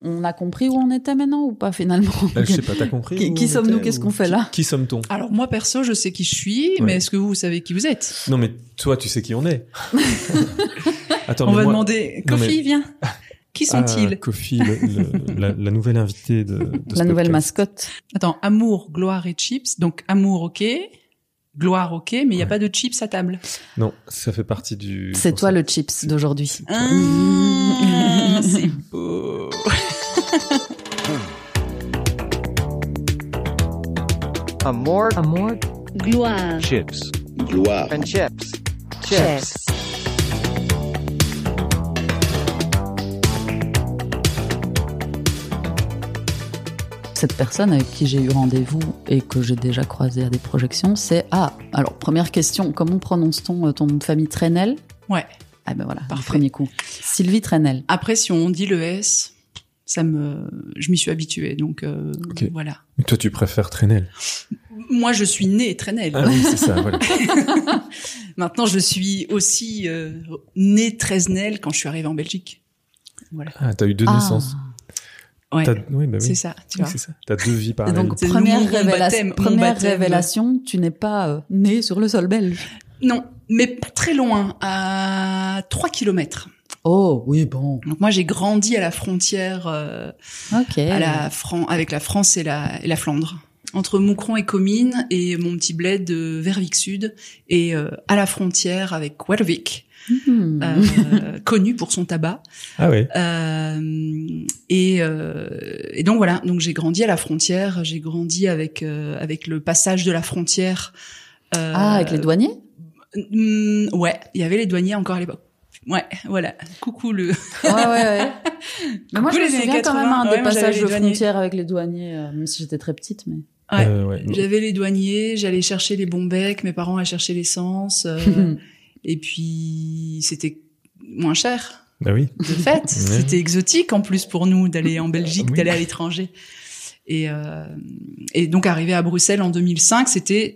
on a compris où on était maintenant ou pas finalement? Je sais pas, t'as compris? Qui sommes-nous? Qu'est-ce qu'on fait là? Qui sommes-t-on? Alors moi perso, je sais qui je suis, mais est-ce que vous savez qui vous êtes? Non mais toi, tu sais qui on est. Attends, on va demander. Kofi, viens. Qui sont-ils? Kofi, la nouvelle invitée de la nouvelle mascotte. Attends, amour, gloire et chips. Donc amour, ok. Gloire, ok, mais il y a pas de chips à table. Non, ça fait partie du... C'est toi le chips d'aujourd'hui. C'est beau. Amour, gloire, chips, gloire and chips, chips. Cette personne avec qui j'ai eu rendez-vous et que j'ai déjà croisé à des projections, c'est... alors, première question, comment prononce-t-on ton nom de famille? Trenel? Ouais. Ah ben voilà, parfait. Premier coup. Sylvie Trenel. Après, si on dit le S, je m'y suis habituée, donc okay. Voilà. Mais toi, tu préfères Trenel? Moi, je suis née Trenel. Ah oui, c'est ça, voilà. Maintenant, je suis aussi née Tresnel quand je suis arrivée en Belgique. Voilà. Ah, t'as eu 2 naissances. Ouais, oui, bah oui. C'est ça, tu vois. C'est ça. T'as 2 vies parallèles. Et donc, première révélation, tu n'es pas née sur le sol belge. Non, mais pas très loin, à 3 kilomètres. Oh, oui, bon. Donc moi, j'ai grandi à la frontière avec la France et la Flandre. Entre Moucron et Comines et mon petit bled de Verviers Sud et à la frontière avec Wervik. Connu pour son tabac. Ah ouais. Et donc voilà, donc j'ai grandi à la frontière, j'ai grandi avec le passage de la frontière. Avec les douaniers? Ouais, il y avait les douaniers encore à l'époque. Ouais, voilà. Coucou le. Ouais. Mais moi, je me les souviens 80, quand même des passages de douaniers. Frontière avec les douaniers, même si j'étais très petite, mais. Ouais. J'avais les douaniers, j'allais chercher les bons becs, mes parents allaient chercher l'essence, et puis c'était moins cher. Bah oui. De fait, c'était exotique en plus pour nous d'aller en Belgique, d'aller à l'étranger. Et donc arrivé à Bruxelles en 2005, c'était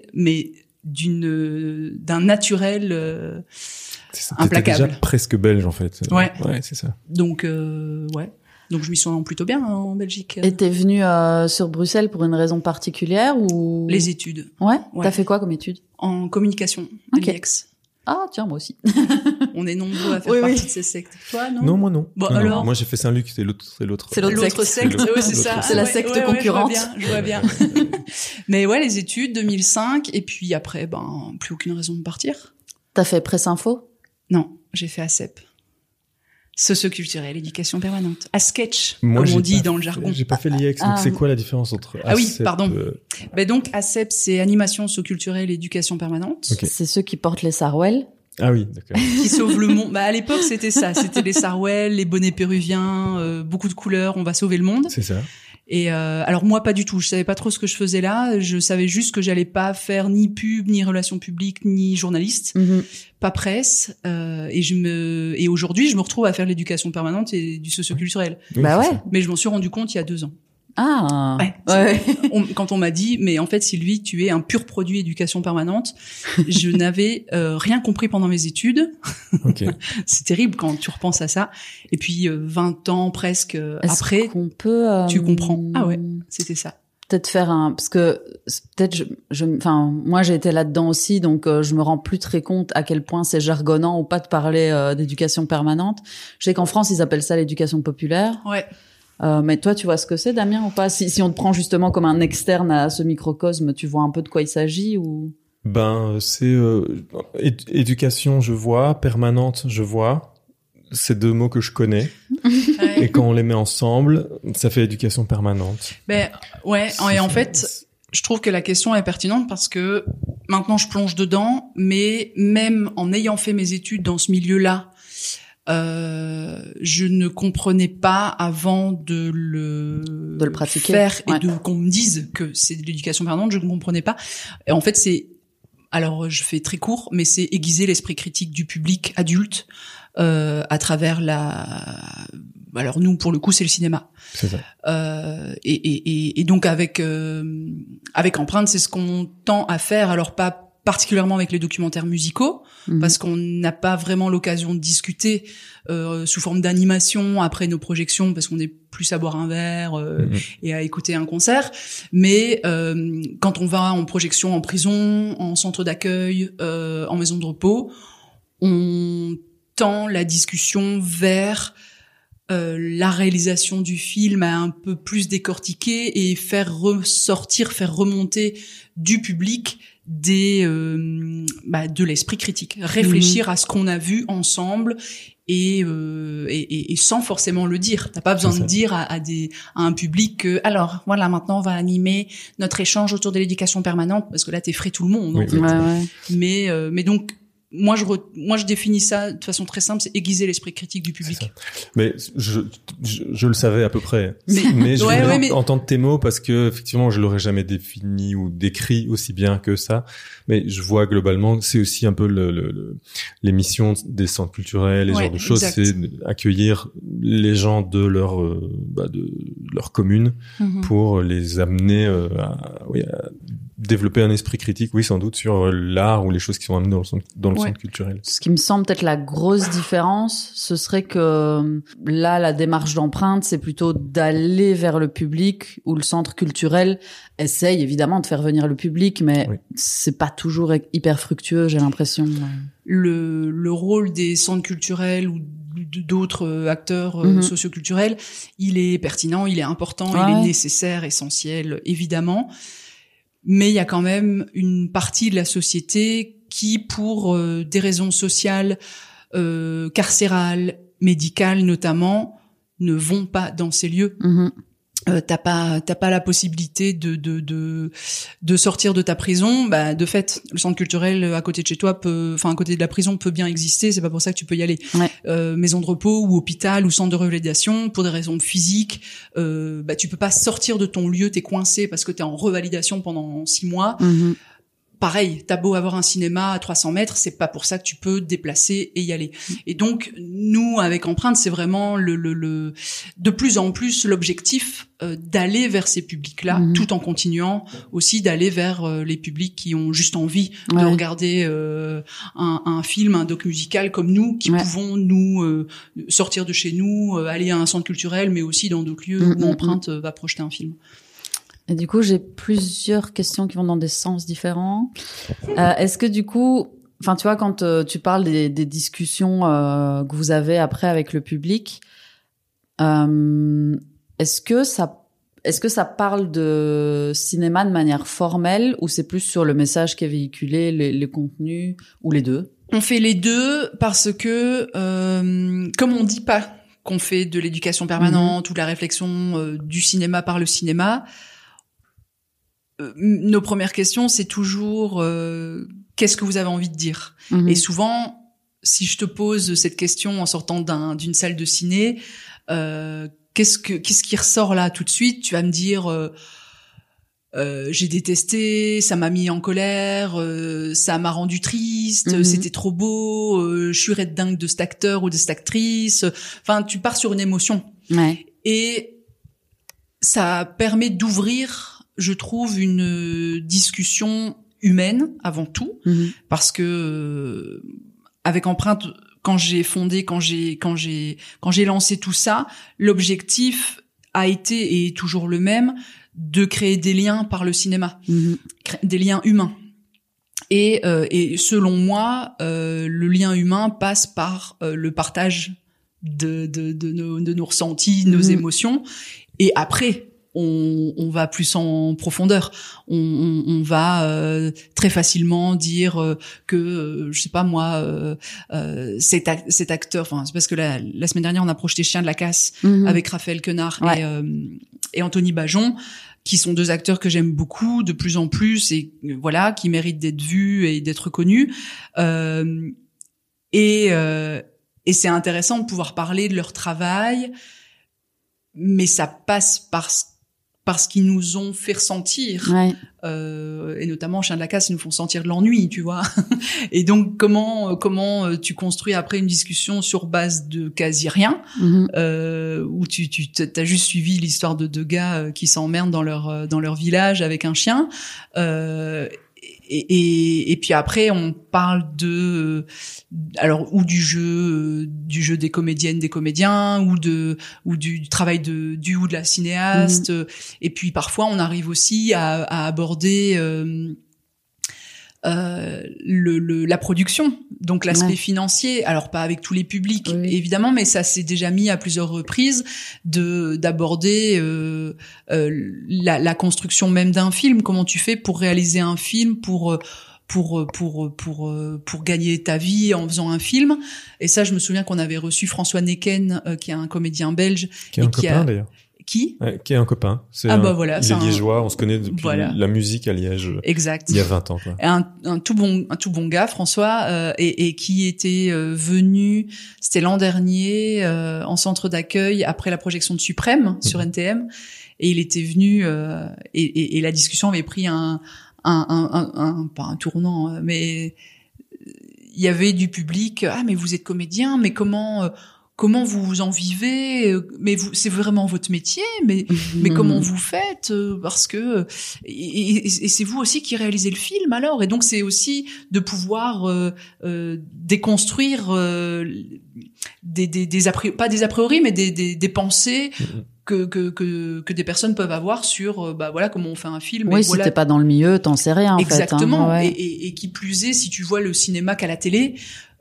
d'un naturel implacable. Déjà presque belge en fait. Ouais, c'est ça. Donc Donc je m'y sens plutôt bien en Belgique. Et t'es venue sur Bruxelles pour une raison particulière ou? Les études. Ouais. T'as fait quoi comme études? En communication, à l'IEX. Ah tiens, moi aussi. On est nombreux à faire partie de ces sectes. Toi, non? Non, moi non. Bon, non, alors. Non. Moi j'ai fait Saint-Luc, c'est l'autre secte. Oui, c'est ça. C'est la secte concurrente. Je vois bien. Mais ouais, les études, 2005, et puis après, plus aucune raison de partir. T'as fait Presse Info? Non, j'ai fait ASEP. Socio-culturel, éducation permanente. À sketch, moi, comme on dit dans le jargon. J'ai pas fait l'IEX, donc c'est quoi la différence entre ASEP? Ah oui, pardon. Donc, ASEP, c'est animation socio-culturelle, éducation permanente. Okay. C'est ceux qui portent les sarouels. Ah oui, d'accord. Qui sauvent le monde. À l'époque, c'était ça. C'était les sarouels, les bonnets péruviens, beaucoup de couleurs, on va sauver le monde. C'est ça. Et alors moi pas du tout, je savais pas trop ce que je faisais là, je savais juste que j'allais pas faire ni pub, ni relations publiques, ni journaliste, pas presse, et aujourd'hui je me retrouve à faire l'éducation permanente et du socio-culturel. Oui, Mais je m'en suis rendu compte il y a 2 ans. Ah. Ouais. Quand on m'a dit, mais en fait Sylvie, tu es un pur produit éducation permanente, je n'avais rien compris pendant mes études. Okay. C'est terrible quand tu repenses à ça. Et puis 20 ans presque après, qu'on peut, tu comprends. Ah ouais, c'était ça. Peut-être faire parce que peut-être moi j'ai été là-dedans aussi, donc je me rends plus très compte à quel point c'est jargonnant ou pas de parler d'éducation permanente. Je sais qu'en France ils appellent ça l'éducation populaire. Ouais. Mais toi, tu vois ce que c'est, Damien, ou pas? Si on te prend justement comme un externe à ce microcosme, tu vois un peu de quoi il s'agit ou? C'est éducation, je vois, permanente, je vois. C'est 2 mots que je connais. Et quand on les met ensemble, ça fait éducation permanente. Et en fait, je trouve que la question est pertinente parce que maintenant je plonge dedans, mais même en ayant fait mes études dans ce milieu-là, je ne comprenais pas avant de le pratiquer, faire et qu'on me dise que c'est de l'éducation permanente, je ne comprenais pas. Et en fait, alors je fais très court, mais c'est aiguiser l'esprit critique du public adulte à travers alors nous pour le coup c'est le cinéma. C'est ça. Et donc avec Empreinte, c'est ce qu'on tend à faire. Alors pas particulièrement avec les documentaires musicaux, parce qu'on n'a pas vraiment l'occasion de discuter sous forme d'animation après nos projections, parce qu'on est plus à boire un verre et à écouter un concert. Mais quand on va en projection en prison, en centre d'accueil, en maison de repos, on tend la discussion vers la réalisation du film à un peu plus décortiquer et faire remonter du public de l'esprit critique, réfléchir à ce qu'on a vu ensemble et sans forcément le dire. T'as pas besoin de dire à un public que alors voilà, maintenant on va animer notre échange autour de l'éducation permanente, parce que là t'effraies tout le monde en fait. Ouais. Mais donc moi je définis ça de façon très simple, c'est aiguiser l'esprit critique du public. Mais je le savais à peu près. Mais je voulais entendre tes mots, parce que effectivement je l'aurais jamais défini ou décrit aussi bien que ça. Mais je vois globalement, c'est aussi un peu les missions des centres culturels, les genres de choses, c'est accueillir les gens de leur commune pour les amener à développer un esprit critique, oui, sans doute, sur l'art ou les choses qui sont amenées dans le centre culturel. Ce qui me semble peut-être la grosse différence, ce serait que là, la démarche d'empreinte, c'est plutôt d'aller vers le public, où le centre culturel essaye évidemment de faire venir le public, mais c'est pas toujours hyper fructueux, j'ai l'impression. Le rôle des centres culturels ou d'autres acteurs socioculturels, il est pertinent, il est important, il est nécessaire, essentiel, évidemment. Mais il y a quand même une partie de la société qui, pour des raisons sociales, carcérales, médicales notamment, ne vont pas dans ces lieux. T'as pas la possibilité de sortir de ta prison. Bah, de fait, le centre culturel à côté de chez toi à côté de la prison peut bien exister. C'est pas pour ça que tu peux y aller. Maison de repos ou hôpital ou centre de revalidation, pour des raisons physiques, tu peux pas sortir de ton lieu. T'es coincé parce que t'es en revalidation pendant 6 mois. Pareil, t'as beau avoir un cinéma à 300 mètres, c'est pas pour ça que tu peux te déplacer et y aller. Et donc, nous, avec Empreinte, c'est vraiment de plus en plus l'objectif d'aller vers ces publics-là, tout en continuant aussi d'aller vers les publics qui ont juste envie de regarder un film, un doc musical comme nous, qui pouvons nous sortir de chez nous, aller à un centre culturel, mais aussi dans d'autres lieux où Empreinte va projeter un film. Et du coup, j'ai plusieurs questions qui vont dans des sens différents. Est-ce que du coup, enfin, tu vois, quand tu parles des discussions que vous avez après avec le public, est-ce que ça parle de cinéma de manière formelle, ou c'est plus sur le message qui est véhiculé, les contenus, ou les deux? On fait les deux parce que, comme on dit pas qu'on fait de l'éducation permanente ou de la réflexion du cinéma par le cinéma, nos premières questions, c'est toujours qu'est-ce que vous avez envie de dire. Et souvent, si je te pose cette question en sortant d'une salle de ciné, qu'est-ce qui ressort là tout de suite? Tu vas me dire j'ai détesté, ça m'a mis en colère, ça m'a rendu triste, c'était trop beau, je suis red dingue de cet acteur ou de cette actrice. Enfin, tu pars sur une émotion. Et ça permet d'ouvrir, je trouve, une discussion humaine avant tout, parce que avec Empreinte, quand j'ai lancé tout ça, l'objectif a été et est toujours le même, de créer des liens par le cinéma, des liens humains. Et selon moi, le lien humain passe par le partage de nos ressentis, nos émotions, et après on va plus en profondeur. On va très facilement dire que je sais pas moi, cet acteur. Enfin, c'est parce que la semaine dernière on a projeté Chien de la casse avec Raphaël Quenard et Anthony Bajon, qui sont 2 acteurs que j'aime beaucoup de plus en plus et voilà, qui méritent d'être vus et d'être connus. Et c'est intéressant de pouvoir parler de leur travail, mais ça passe par ce qu'ils nous ont fait ressentir, et notamment Chien de la casse, ils nous font sentir de l'ennui, tu vois. Et donc comment tu construis après une discussion sur base de quasi rien, où tu t'as juste suivi l'histoire de 2 gars qui s'emmerdent dans leur village avec un chien, et puis après on parle alors ou du jeu des comédiennes, des comédiens, ou du travail du ou de la cinéaste. Et puis parfois on arrive aussi à aborder la production, donc l'aspect financier. Alors pas avec tous les publics évidemment, mais ça s'est déjà mis à plusieurs reprises d'aborder la construction même d'un film. Comment tu fais pour réaliser un film, pour gagner ta vie en faisant un film. Et ça, je me souviens qu'on avait reçu François Necken, qui est un comédien belge, qui est un copain d'ailleurs. Qui est un copain. Il est liégeois, on se connaît depuis la musique à Liège. Exact. Il y a 20 ans, quoi. Un tout bon gars, François, et qui était venu, c'était l'an dernier, en centre d'accueil après la projection de Suprême sur NTM, et il était venu, et la discussion avait pris pas un tournant, mais il y avait du public. Ah, mais vous êtes comédien, mais comment vous en vivez? Mais c'est vraiment votre métier, mais comment vous faites? Parce que et c'est vous aussi qui réalisez le film alors. Et donc c'est aussi de pouvoir déconstruire pas des a priori, mais des pensées que des personnes peuvent avoir sur comment on fait un film. Oui, si t'es pas dans le milieu, t'en sais rien. Exactement. En fait, hein. Ouais. Et qui plus est, si tu vois le cinéma qu'à la télé,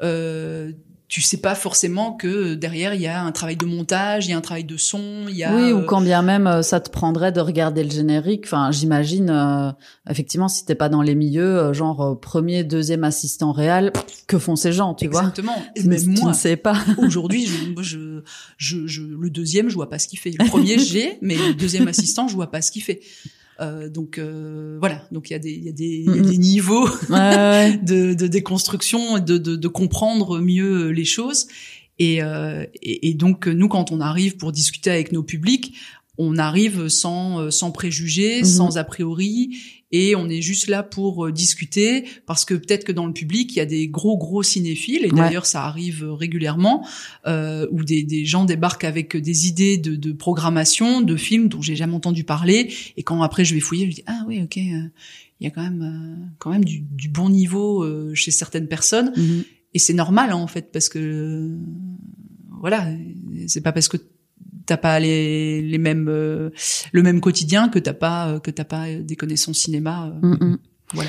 tu sais pas forcément que derrière il y a un travail de montage, il y a un travail de son, il y a ou quand bien même ça te prendrait de regarder le générique. Enfin, j'imagine effectivement si t'es pas dans les milieux, genre premier, deuxième assistant réal, que font ces gens, tu vois? Exactement. Même moi, tu ne sais pas. Aujourd'hui, je le deuxième, je vois pas ce qu'il fait. Le premier, mais le deuxième assistant, je vois pas ce qu'il fait. Donc voilà, donc il y a des niveaux de déconstruction, de comprendre mieux les choses, et donc nous, quand on arrive pour discuter avec nos publics, on arrive sans préjugés, sans a priori, et on est juste là pour discuter, parce que peut-être que dans le public il y a des gros cinéphiles, et d'ailleurs ça arrive régulièrement, où des gens débarquent avec des idées de programmation de films dont j'ai jamais entendu parler, et quand après je vais fouiller, je dis ah oui, ok, il y a quand même du bon niveau chez certaines personnes, et c'est normal en fait, parce que voilà, c'est pas parce que t'as pas les mêmes le même quotidien que t'as pas des connaissances cinéma. Voilà.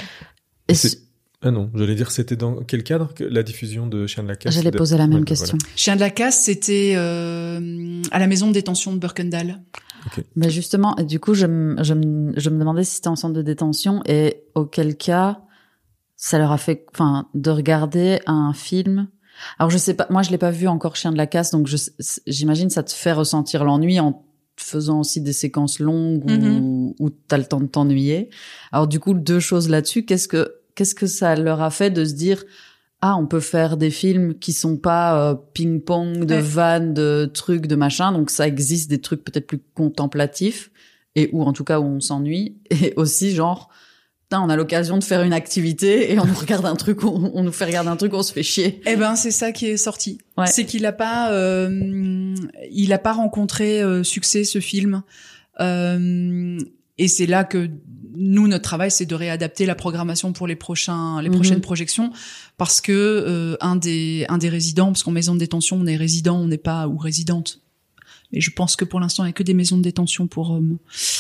Ah non, j'allais dire, c'était dans quel cadre que la diffusion de Chien de la Casse? J'allais poser la même question. Voilà. Chien de la Casse, c'était à la maison de détention de Birkendal. Okay. Mais justement, du coup, je me demandais si c'était en centre de détention, et auquel cas ça leur a fait, de regarder un film. Alors je sais pas, moi je l'ai pas vu encore, Chien de la Casse, donc j'imagine ça te fait ressentir l'ennui en faisant aussi des séquences longues où t'as le temps de t'ennuyer. Alors du coup, deux choses là-dessus. Qu'est-ce que ça leur a fait de se dire on peut faire des films qui sont pas ping-pong de vannes, de trucs, de machin, donc ça existe des trucs peut-être plus contemplatifs, ou en tout cas où on s'ennuie, et aussi genre on a l'occasion de faire une activité et on nous regarde un truc, on nous fait regarder un truc, on se fait chier. Eh ben c'est ça qui est sorti. Ouais. C'est qu'il a pas rencontré succès, ce film. Et c'est là que nous, notre travail, c'est de réadapter la programmation pour les prochaines projections, parce que un des résidents, parce qu'en maison de détention on est résident, on n'est pas ou résidente. Et je pense que pour l'instant il n'y a que des maisons de détention pour hommes.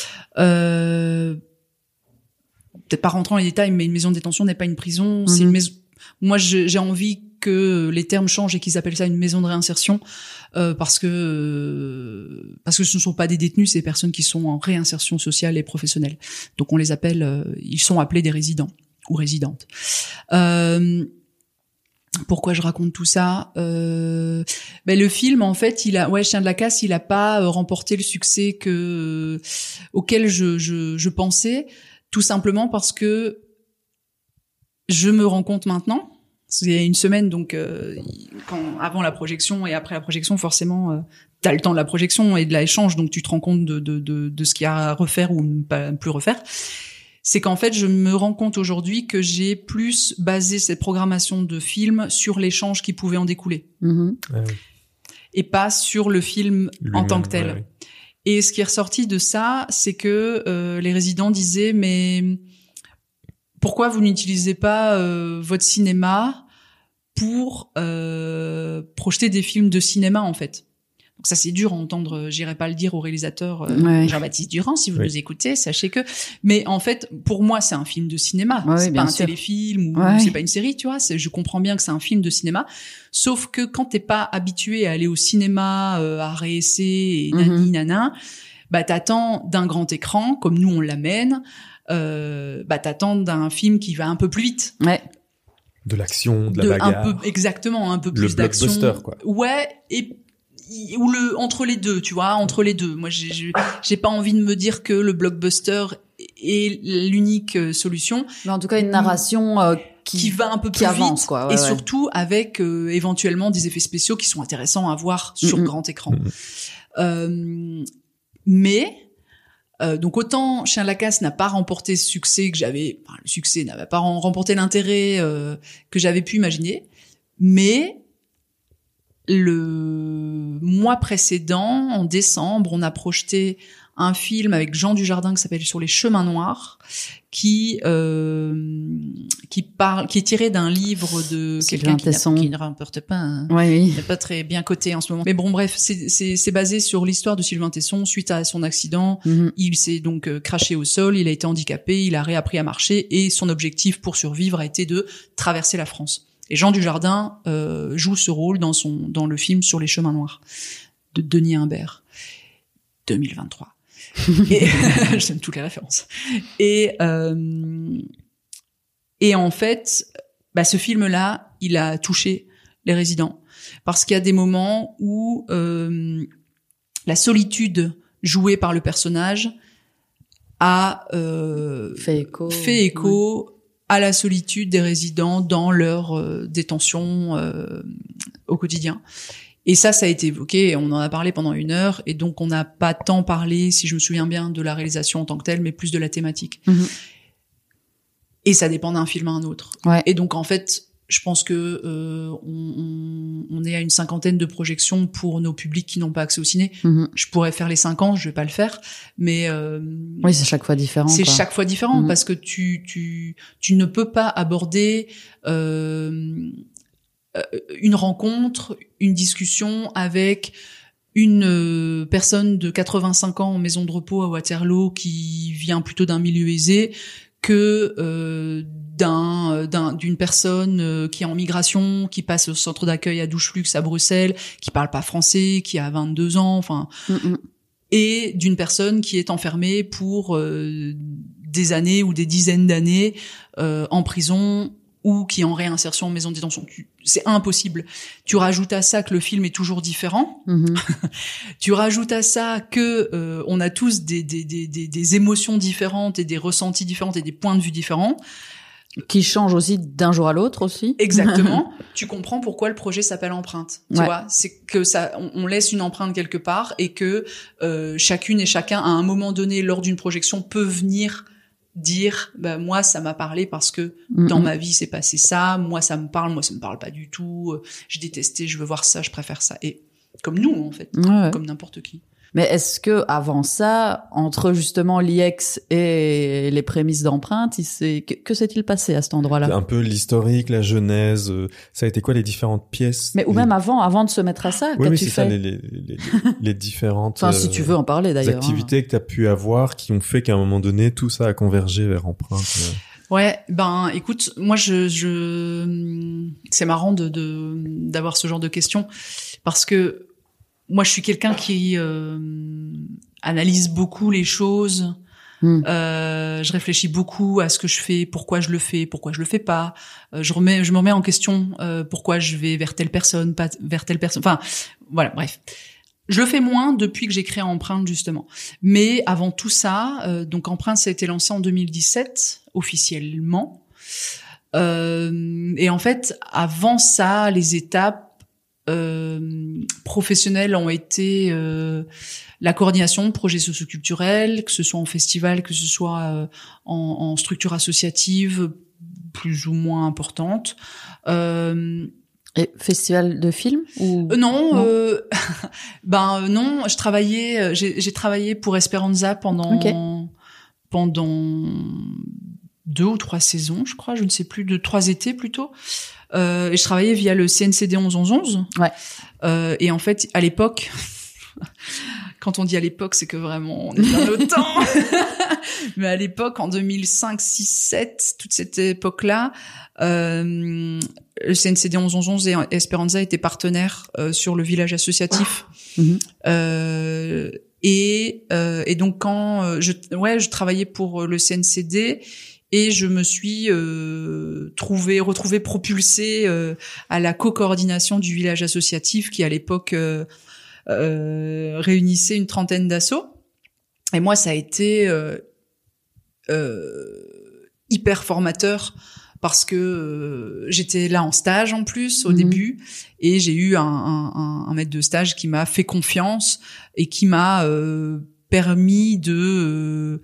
Peut-être pas rentrer dans les détails, mais une maison de détention n'est pas une prison, c'est une maison. Moi, j'ai envie que les termes changent et qu'ils appellent ça une maison de réinsertion, parce que ce ne sont pas des détenus, c'est des personnes qui sont en réinsertion sociale et professionnelle. Donc on les appelle, ils sont appelés des résidents ou résidentes. Pourquoi je raconte tout ça? Le film, en fait, Chien de la Casse, il a pas remporté le succès auquel je pensais. Tout simplement parce que je me rends compte maintenant, c'est une semaine, donc avant la projection et après la projection, forcément, t'as le temps de la projection et de l'échange, donc tu te rends compte de ce qu'il y a à refaire ou ne pas plus refaire. C'est qu'en fait, je me rends compte aujourd'hui que j'ai plus basé cette programmation de film sur l'échange qui pouvait en découler, et pas sur le film en tant que tel. Ouais. Et ce qui est ressorti de ça, c'est que les résidents disaient, mais pourquoi vous n'utilisez pas votre cinéma pour projeter des films de cinéma en fait. Donc ça c'est dur à entendre, j'irai pas le dire au réalisateur Jean-Baptiste Durand si vous nous écoutez, sachez que mais en fait pour moi c'est un film de cinéma, c'est pas un téléfilm ou c'est pas une série, tu vois, je comprends bien que c'est un film de cinéma, sauf que quand t'es pas habitué à aller au cinéma à réessayer et nani nana, bah t'attends d'un grand écran comme nous on l'amène, t'attends d'un film qui va un peu plus vite. De l'action, de la bagarre. Un peu plus d'action. Le blockbuster, quoi. Ouais, ou entre les deux, tu vois, entre les deux. Moi, j'ai pas envie de me dire que le blockbuster est l'unique solution. Mais en tout cas, une narration qui va un peu plus avance, vite, quoi. Et surtout avec éventuellement des effets spéciaux qui sont intéressants à voir sur grand écran. Mais donc autant Chien de la Casse n'a pas remporté ce succès que j'avais, enfin, le succès n'avait pas remporté l'intérêt que j'avais pu imaginer, mais le mois précédent, en décembre, on a projeté un film avec Jean Dujardin qui s'appelle Sur les chemins noirs, qui est tiré d'un livre de quelqu'un qui ne rapporte pas, n'est pas très bien coté en ce moment. Mais bon, bref, c'est basé sur l'histoire de Sylvain Tesson suite à son accident. Il s'est donc craché au sol, il a été handicapé, il a réappris à marcher et son objectif pour survivre a été de traverser la France. Et Jean Dujardin joue ce rôle dans le film Sur les chemins noirs de Denis Imbert, 2023. Et je donne toutes les références. Et en fait, ce film-là, il a touché les résidents parce qu'il y a des moments où la solitude jouée par le personnage a fait écho à la solitude des résidents dans leur détention au quotidien. Et ça a été évoqué, on en a parlé pendant 1 heure, et donc on n'a pas tant parlé, si je me souviens bien, de la réalisation en tant que telle, mais plus de la thématique. Et ça dépend d'un film à un autre. Et donc en fait, je pense que on est à une 50aine de projections pour nos publics qui n'ont pas accès au ciné. Je pourrais faire les 50, je vais pas le faire, mais oui, c'est chaque fois différent. C'est chaque fois différent parce que tu ne peux pas aborder une rencontre, une discussion avec une personne de 85 ans en maison de repos à Waterloo qui vient plutôt d'un milieu aisé que d'une personne qui est en migration, qui passe au centre d'accueil à Doucheflux à Bruxelles, qui parle pas français, qui a 22 ans, enfin, et d'une personne qui est enfermée pour des années ou des dizaines d'années en prison ou qui est en réinsertion en maison de détention. C'est impossible. Tu rajoutes à ça que le film est toujours différent. Tu rajoutes à ça que on a tous des émotions différentes et des ressentis différents et des points de vue différents. Qui changent aussi d'un jour à l'autre aussi. Exactement. Tu comprends pourquoi le projet s'appelle Empreinte. Tu vois, c'est que ça, on laisse une empreinte quelque part et que chacune et chacun, à un moment donné, lors d'une projection, peut venir dire moi ça m'a parlé parce que dans ma vie c'est passé ça, moi ça me parle pas du tout, j'ai détesté, je veux voir ça, je préfère ça, et comme nous en fait, comme n'importe qui. Mais est-ce que avant ça, entre justement l'IEX et les prémices d'Empreinte, que s'est-il passé à cet endroit-là? Un peu l'historique, la genèse, ça a été quoi les différentes pièces? Mais ou même avant de se mettre à ça, oui, qu'as-tu fait? ça, les différentes enfin, si tu veux en parler d'ailleurs. Activités que tu as pu avoir qui ont fait qu'à un moment donné, tout ça a convergé vers Empreinte. Ouais, écoute, moi c'est marrant d'avoir ce genre de questions parce que moi, je suis quelqu'un qui analyse beaucoup les choses. Je réfléchis beaucoup à ce que je fais, pourquoi je le fais pas. Je me remets en question pourquoi je vais vers telle personne, pas vers telle personne. Enfin, voilà, bref. Je le fais moins depuis que j'ai créé Empreinte, justement. Mais avant tout ça, donc Empreinte, ça a été lancé en 2017, officiellement. Et en fait, avant ça, les étapes professionnels ont été la coordination de projets socioculturels, que ce soit en festival, que ce soit en structure associative plus ou moins importante. Et festival de films ou non. Non, j'ai travaillé pour Esperanza pendant 2 ou 3 saisons, je crois, je ne sais plus, 3 étés plutôt. Et je travaillais via le CNCD 11-11-11. Ouais. Et en fait, à l'époque, quand on dit à l'époque, c'est que vraiment, on est dans le temps. Mais à l'époque, en 2005, 6, 7, toute cette époque-là, le CNCD 11-11-11 et Esperanza étaient partenaires sur le village associatif. Et donc quand je travaillais pour le CNCD et je me suis retrouvée propulsée à la co-coordination du village associatif qui à l'époque réunissait une trentaine d'assauts. Et moi, ça a été hyper formateur parce que j'étais là en stage en plus au début et j'ai eu un maître de stage qui m'a fait confiance et qui m'a permis de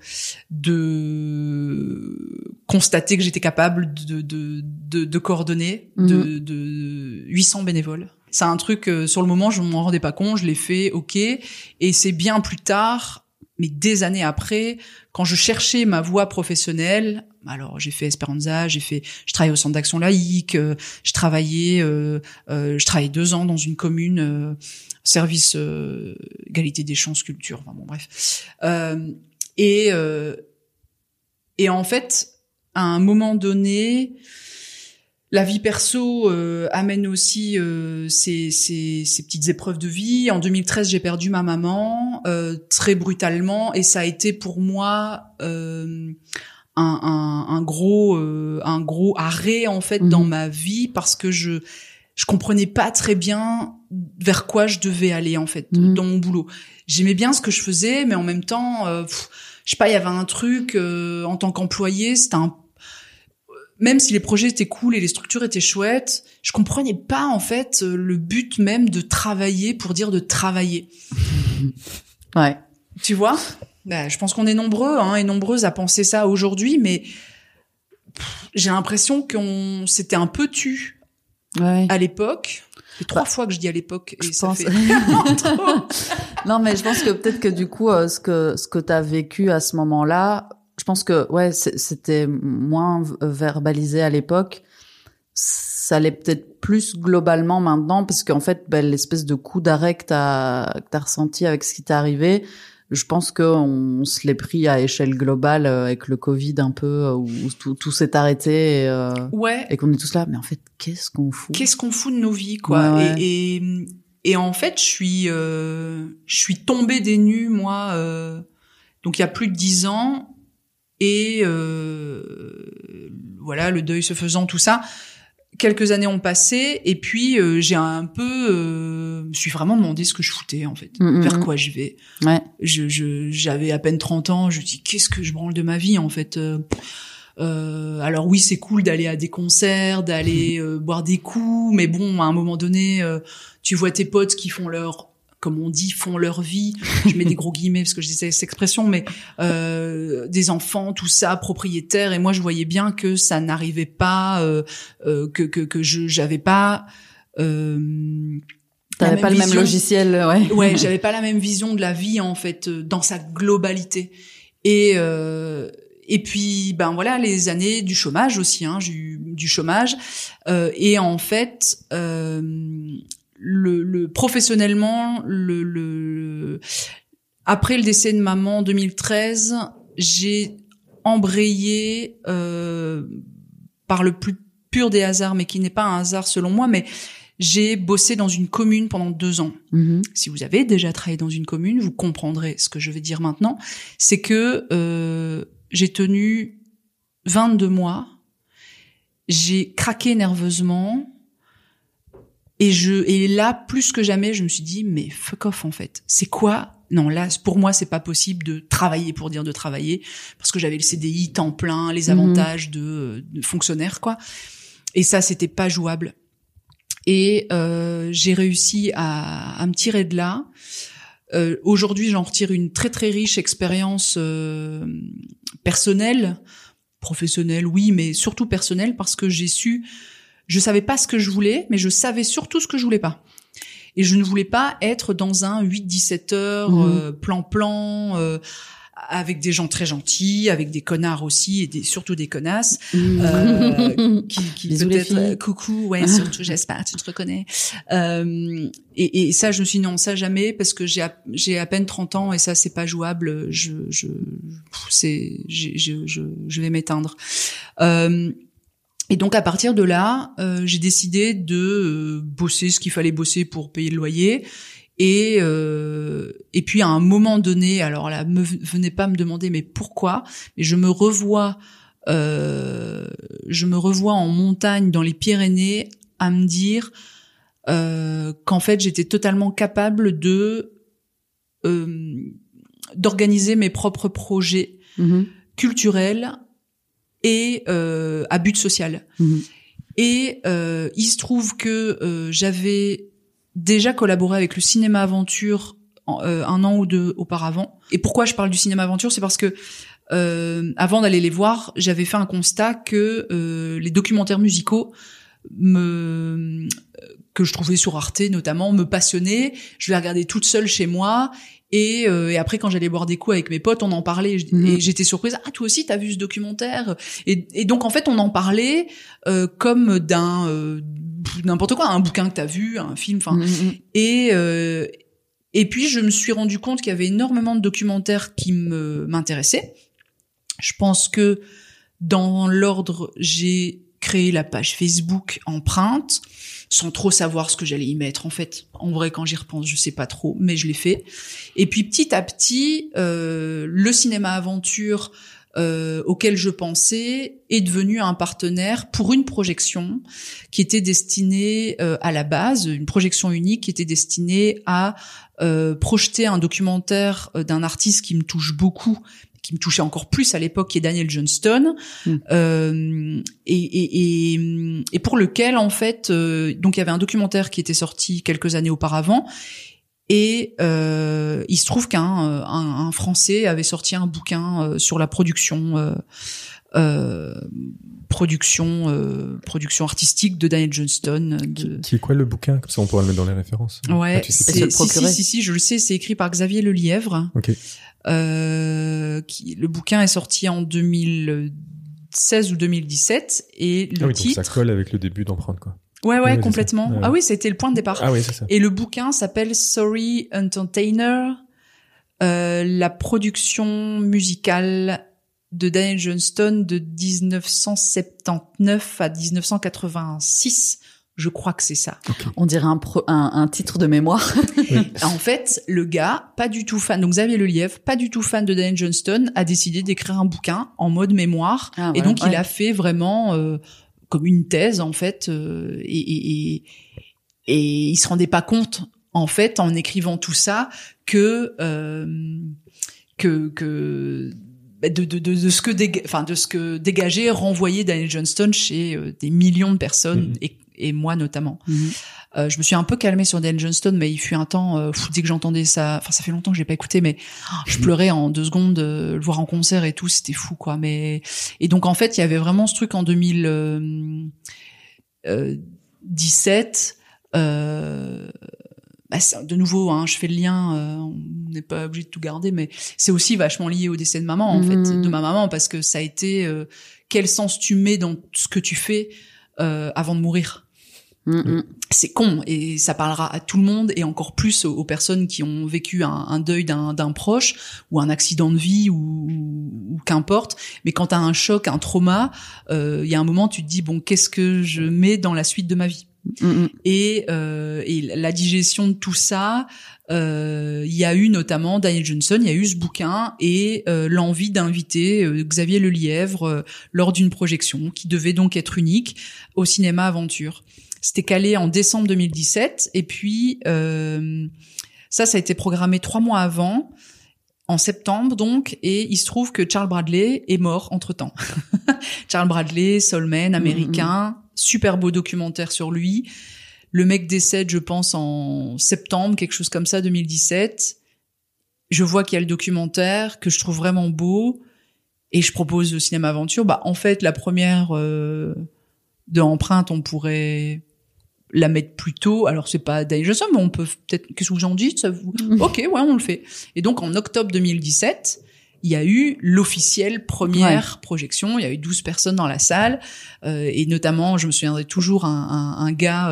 constater que j'étais capable de coordonner de 800 bénévoles. C'est un truc sur le moment je m'en rendais pas compte, je l'ai fait, ok, et c'est bien plus tard, mais des années après, quand je cherchais ma voie professionnelle, alors j'ai fait Esperanza, je travaillais au centre d'action laïque, je travaillais 2 ans dans une commune service égalité des chances culture, enfin bon bref. Et en fait, à un moment donné, la vie perso amène aussi ces petites épreuves de vie. En 2013, j'ai perdu ma maman très brutalement et ça a été pour moi un gros arrêt en fait dans ma vie parce que je comprenais pas très bien vers quoi je devais aller en fait dans mon boulot. J'aimais bien ce que je faisais, mais en même temps, je sais pas, il y avait un truc en tant qu'employé, c'était même si les projets étaient cool et les structures étaient chouettes, je comprenais pas en fait le but même de travailler pour dire de travailler. Ouais. Tu vois ? Je pense qu'on est nombreux et nombreuses à penser ça aujourd'hui, mais j'ai l'impression qu'on s'était un peu tu à l'époque. C'est 3 fois que je dis à l'époque et ça fait trop. Non, mais je pense que peut-être que du coup, ce que t'as vécu à ce moment-là, je pense que c'était moins verbalisé à l'époque. Ça l'est peut-être plus globalement maintenant parce qu'en fait, l'espèce de coup d'arrêt que t'as ressenti avec ce qui t'est arrivé, je pense qu'on se l'est pris à échelle globale avec le Covid un peu où tout s'est arrêté et qu'on est tous là. Mais en fait, qu'est-ce qu'on fout de nos vies, quoi. Ouais. Et en fait, je suis tombée des nues, moi. Donc il y a plus de 10 ans. Et voilà, le deuil se faisant, tout ça. Quelques années ont passé, et puis j'ai un peu, me suis vraiment demandé ce que je foutais en fait, vers quoi je vais. Ouais. J'avais à peine 30 ans, je me dis qu'est-ce que je branle de ma vie en fait. Alors oui, c'est cool d'aller à des concerts, d'aller boire des coups, mais bon, à un moment donné, tu vois tes potes qui font comme on dit, font leur vie. Je mets des gros guillemets parce que je disais cette expression, mais des enfants, tout ça, propriétaires. Et moi, je voyais bien que ça n'arrivait pas, que j'avais pas. T'avais pas le même logiciel, ouais. Ouais, j'avais pas la même vision de la vie en fait dans sa globalité. Et puis voilà, les années du chômage aussi, j'ai eu du chômage. Et en fait. Professionnellement, après le décès de maman en 2013, j'ai embrayé par le plus pur des hasards, mais qui n'est pas un hasard selon moi, mais j'ai bossé dans une commune pendant 2 ans. Si vous avez déjà travaillé dans une commune, vous comprendrez ce que je vais dire maintenant. C'est que j'ai tenu 22 mois, j'ai craqué nerveusement. Et là, plus que jamais, je me suis dit, mais fuck off, en fait. C'est quoi? Non, là, pour moi, c'est pas possible de travailler pour dire de travailler, parce que j'avais le CDI, temps plein, les avantages de fonctionnaire, quoi. Et ça, c'était pas jouable. Et j'ai réussi à me tirer de là. Aujourd'hui, j'en retire une très, très riche expérience personnelle, professionnelle, oui, mais surtout personnelle, parce que je savais pas ce que je voulais, mais je savais surtout ce que je voulais pas. Et je ne voulais pas être dans un 8-17 heures, plan-plan, avec des gens très gentils, avec des connards aussi, et surtout des connasses, qui Bisous peut-être coucou, ouais, surtout j'espère, tu te reconnais. Et ça, je me suis dit non, ça jamais, parce que j'ai à peine 30 ans et ça c'est pas jouable. Je vais m'éteindre. Et donc à partir de là, j'ai décidé de bosser ce qu'il fallait bosser pour payer le loyer. Et puis à un moment donné, alors là, venez pas me demander mais pourquoi, mais je me revois en montagne dans les Pyrénées à me dire qu'en fait j'étais totalement capable d'organiser mes propres projets culturels et à but social. Et il se trouve que j'avais déjà collaboré avec le cinéma aventure un an ou deux auparavant. Et pourquoi je parle du cinéma aventure, c'est parce que avant d'aller les voir, j'avais fait un constat que les documentaires musicaux que je trouvais sur Arte notamment me passionnaient. Je les regardais toute seule chez moi. Et après, quand j'allais boire des coups avec mes potes, on en parlait et j'étais surprise. Ah, toi aussi, t'as vu ce documentaire? Et donc, en fait, on en parlait comme d'un n'importe quoi, un bouquin que t'as vu, un film, enfin. Et puis, je me suis rendu compte qu'il y avait énormément de documentaires qui m'intéressaient. Je pense que dans l'ordre, j'ai créé la page Facebook Empreinte, sans trop savoir ce que j'allais y mettre. En fait, en vrai, quand j'y repense, je sais pas trop, mais je l'ai fait. Et puis petit à petit, le cinéma aventure auquel je pensais est devenu un partenaire pour une projection qui était destinée à la base, une projection unique qui était destinée à projeter un documentaire d'un artiste qui me touche beaucoup, qui me touchait encore plus à l'époque, qui est Daniel Johnston, et pour lequel en fait, donc il y avait un documentaire qui était sorti quelques années auparavant, et il se trouve qu'un Français avait sorti un bouquin sur la production artistique de Daniel Johnston. Qui est quoi le bouquin? Comme ça, on pourra le mettre dans les références. Ouais, tu sais si, je le sais, c'est écrit par Xavier Lelièvre. Ok. Le bouquin est sorti en 2016 ou 2017 et le titre. Donc ça colle avec le début d'Empreinte, quoi. Ouais, complètement. Ah oui, c'était le point de départ. Ah oui, c'est ça. Et le bouquin s'appelle Sorry Entertainer, la production musicale de Daniel Johnston de 1979 à 1986. Je crois que c'est ça. Okay. On dirait un titre de mémoire. Oui. En fait, le gars, pas du tout fan, donc Xavier Lelièvre, pas du tout fan de Daniel Johnston, a décidé d'écrire un bouquin en mode mémoire. Ah, et voilà, donc, il a fait vraiment comme une thèse, en fait, et il se rendait pas compte, en fait, en écrivant tout ça, de ce que dégageait, renvoyait Daniel Johnston chez des millions de personnes, et moi notamment. Je me suis un peu calmée sur Daniel Johnston, mais il fut un temps, dès que j'entendais ça, enfin ça fait longtemps que je l'ai pas écouté, mais je pleurais en 2 secondes, le voir en concert et tout, c'était fou, quoi. Et donc en fait, il y avait vraiment ce truc en 2017. De nouveau, je fais le lien, on n'est pas obligé de tout garder, mais c'est aussi vachement lié au décès de maman, en fait, de ma maman, parce que ça a été quel sens tu mets dans ce que tu fais avant de mourir. C'est con, et ça parlera à tout le monde, et encore plus aux personnes qui ont vécu un deuil d'un proche, ou un accident de vie, ou qu'importe. Mais quand t'as un choc, un trauma, il y a un moment, tu te dis, bon, qu'est-ce que je mets dans la suite de ma vie? Et la digestion de tout ça, il y a eu notamment Daniel Johnston, il y a eu ce bouquin et l'envie d'inviter Xavier Lelièvre lors d'une projection qui devait donc être unique au cinéma aventure. C'était calé en décembre 2017 et puis ça a été programmé 3 mois avant, en septembre donc, et il se trouve que Charles Bradley est mort entre-temps. Charles Bradley, soulman, américain, super beau documentaire sur lui. Le mec décède, je pense, en septembre, quelque chose comme ça, 2017. Je vois qu'il y a le documentaire, que je trouve vraiment beau, et je propose au Cinéma Aventure. En fait, la première de Empreinte, on pourrait la mettre plus tôt. Alors, c'est pas Daniel Johnston, mais on peut peut-être... Qu'est-ce que vous en dites, ça vous... Ok, ouais, on le fait. Et donc, en octobre 2017, il y a eu l'officielle première projection. Il y a eu 12 personnes dans la salle, et notamment, je me souviendrai toujours un gars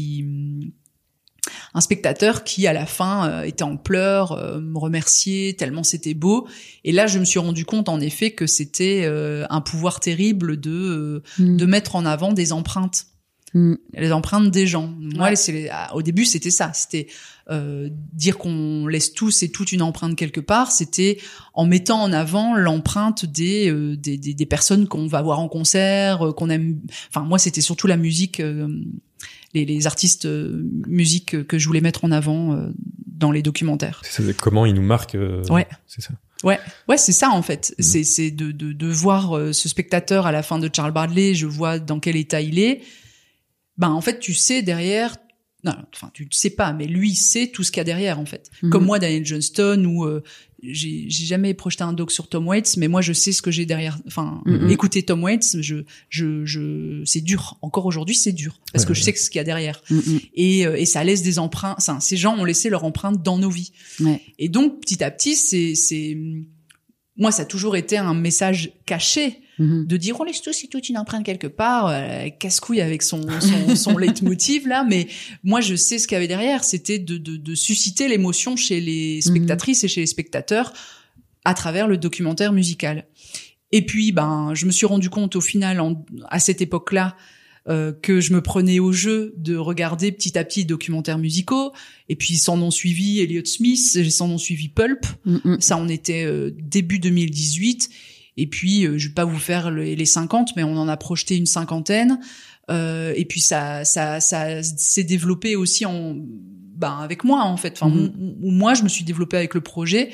un spectateur qui à la fin était en pleurs, me remerciait tellement c'était beau. Et là, je me suis rendu compte en effet que c'était un pouvoir terrible de mettre en avant des empreintes. Les empreintes des gens. Moi, au début, c'était ça. C'était dire qu'on laisse tous et toutes une empreinte quelque part. C'était en mettant en avant l'empreinte des personnes qu'on va voir en concert, qu'on aime. Enfin, moi, c'était surtout la musique, les artistes musique que je voulais mettre en avant dans les documentaires. C'est comment ils nous marquent. Ouais. C'est ça. Ouais, c'est ça en fait. C'est de voir ce spectateur à la fin de Charles Bradley. Je vois dans quel état il est. Ben en fait tu sais derrière, non, enfin tu ne sais pas, mais lui sait tout ce qu'il y a derrière en fait. Comme moi Daniel Johnston, où j'ai jamais projeté un doc sur Tom Waits, mais moi je sais ce que j'ai derrière. Enfin écouter Tom Waits, c'est dur. Encore aujourd'hui c'est dur parce que je sais ce qu'il y a derrière. Et ça laisse des empreintes. Enfin, ces gens ont laissé leur empreinte dans nos vies. Et donc petit à petit c'est moi ça a toujours été un message caché. De dire on laisse tous et toutes une empreinte quelque part, casse-couille avec son leitmotiv là, mais moi je sais ce qu'il y avait derrière, c'était de susciter l'émotion chez les spectatrices et chez les spectateurs à travers le documentaire musical. Et puis je me suis rendu compte au final à cette époque-là que je me prenais au jeu de regarder petit à petit les documentaires musicaux, et puis s'en ont suivi Elliott Smith, s'en ont suivi Pulp, ça on était début 2018. Et puis, je vais pas vous faire les 50, mais on en a projeté une 50aine. Et puis ça s'est développé aussi avec moi en fait. Enfin, moi, je me suis développée avec le projet.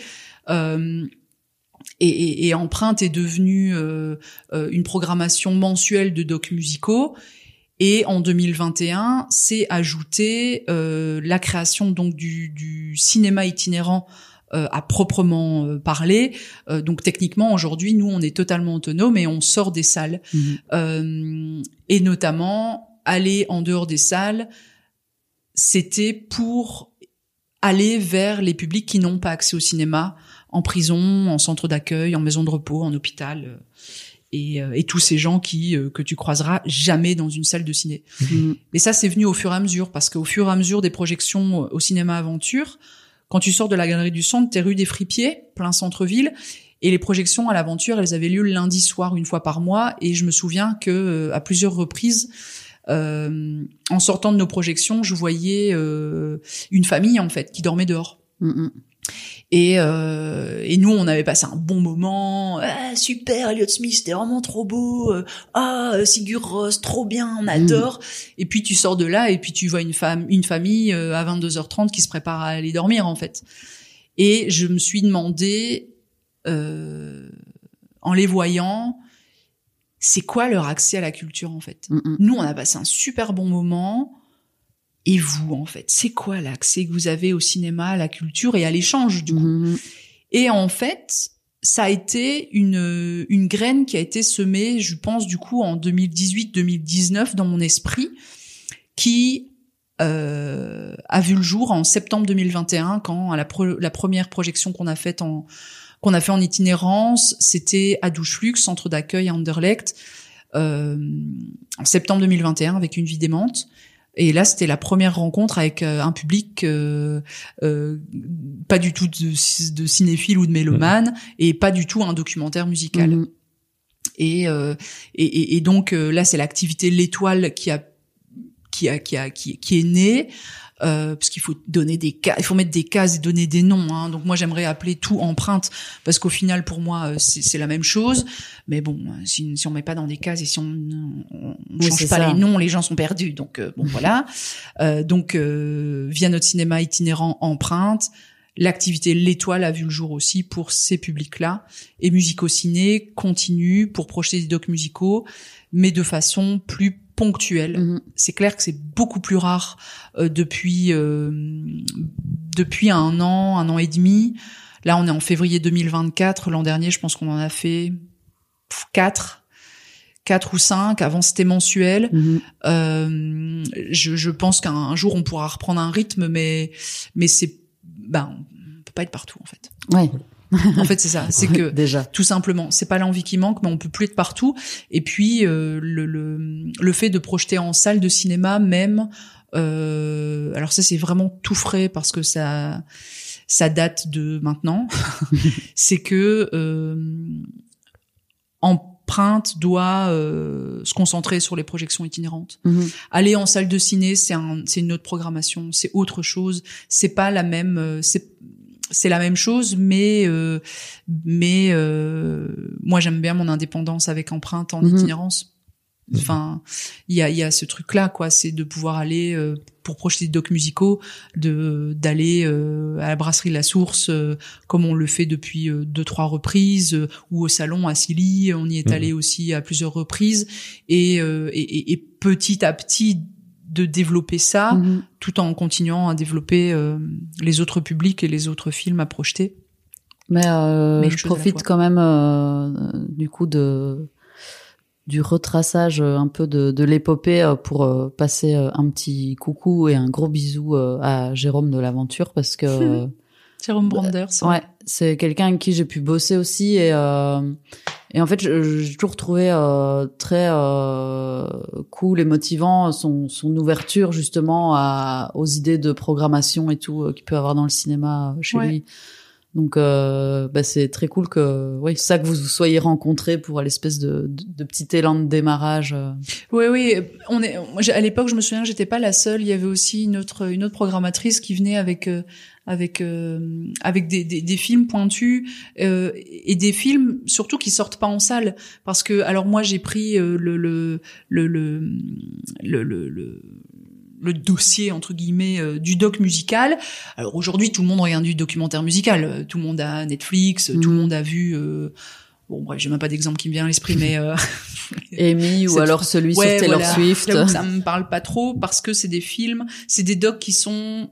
Et Empreinte est devenue une programmation mensuelle de docs musicaux. Et en 2021, c'est ajouté la création donc du cinéma itinérant. À proprement parler. Donc techniquement, aujourd'hui, nous, on est totalement autonome et on sort des salles. Et notamment, aller en dehors des salles, c'était pour aller vers les publics qui n'ont pas accès au cinéma, en prison, en centre d'accueil, en maison de repos, en hôpital, et tous ces gens que tu croiseras jamais dans une salle de ciné. Et ça, c'est venu au fur et à mesure, parce qu'au fur et à mesure des projections au cinéma aventure, quand tu sors de la Galerie du Centre, t'es rue des Fripiers, plein centre-ville, et les projections à l'Aventure, elles avaient lieu le lundi soir, une fois par mois, et je me souviens que à plusieurs reprises, en sortant de nos projections, je voyais une famille en fait qui dormait dehors. Et nous, on avait passé un bon moment. Ah, super, Elliott Smith, c'était vraiment trop beau. Sigur Rós, trop bien, on adore. Et puis tu sors de là et puis tu vois une famille à 22h30 qui se prépare à aller dormir en fait. Et je me suis demandé, en les voyant, c'est quoi leur accès à la culture en fait. Nous, on a passé un super bon moment. Et vous, en fait, c'est quoi l'accès que vous avez au cinéma, à la culture et à l'échange, du coup? Et en fait, ça a été une graine qui a été semée, je pense, du coup, en 2018-2019 dans mon esprit, qui a vu le jour en septembre 2021, quand la première projection qu'on a fait en itinérance, c'était à Doucheflux, centre d'accueil à Anderlecht, en septembre 2021, avec Une vie démente. Et là, c'était la première rencontre avec un public pas du tout de cinéphile ou de mélomane, et pas du tout un documentaire musical. Et donc là, c'est l'activité L'Étoile qui est née. Parce qu'il faut donner il faut mettre des cases et donner des noms, hein. Donc moi j'aimerais appeler tout Empreinte, parce qu'au final pour moi c'est la même chose, mais bon, si on met pas dans des cases et si on change pas les noms, les gens sont perdus, donc bon voilà. Donc via notre cinéma itinérant Empreinte, l'activité L'Étoile a vu le jour aussi pour ces publics-là, et Musicociné continue pour projeter des docs musicaux, mais de façon plus ponctuelle. C'est clair que c'est beaucoup plus rare depuis un an et demi. Là, on est en février 2024. L'an dernier, je pense qu'on en a fait 4 ou 5. Avant, c'était mensuel. Je pense qu'un jour, on pourra reprendre un rythme, mais c'est, on peut pas être partout, en fait. Ouais. En fait, c'est ça. C'est que déjà, tout simplement, c'est pas l'envie qui manque, mais on peut plus être partout. Et puis le fait de projeter en salle de cinéma même. Alors ça, c'est vraiment tout frais parce que ça date de maintenant. C'est que Empreinte doit se concentrer sur les projections itinérantes. Aller en salle de ciné, c'est une autre programmation, c'est autre chose. C'est pas la même. C'est la même chose, mais moi j'aime bien mon indépendance avec Empreinte en itinérance. Enfin, il y a ce truc-là, quoi. C'est de pouvoir aller pour projeter des docs musicaux, d'aller à la brasserie La Source, comme on le fait depuis 2-3 reprises, ou au salon à Silly, on y est allé aussi à plusieurs reprises, et petit à petit de développer ça, tout en continuant à développer les autres publics et les autres films à projeter. Mais je profite quand même du coup du retraçage un peu de l'épopée pour passer un petit coucou et un gros bisou à Jérôme de l'Aventure, parce que Jérôme Branders. Ouais, c'est quelqu'un avec qui j'ai pu bosser aussi, et en fait j'ai toujours trouvé très cool et motivant son ouverture justement aux idées de programmation et tout qu'il peut avoir dans le cinéma chez lui. Donc c'est très cool que ça que vous vous soyez rencontrés pour l'espèce de petit élan de démarrage. Oui, à l'époque, je me souviens que j'étais pas la seule, il y avait aussi une autre programmatrice qui venait avec des films pointus et des films surtout qui sortent pas en salle, parce que alors moi j'ai pris le dossier entre guillemets du doc musical. Alors aujourd'hui tout le monde regarde du documentaire musical, tout le monde a Netflix, tout le monde a vu bon bref, j'ai même pas d'exemple qui me vient à l'esprit, mais Amy ou alors celui sur Taylor Swift. J'avoue que ça me parle pas trop, parce que c'est des films, c'est des docs qui sont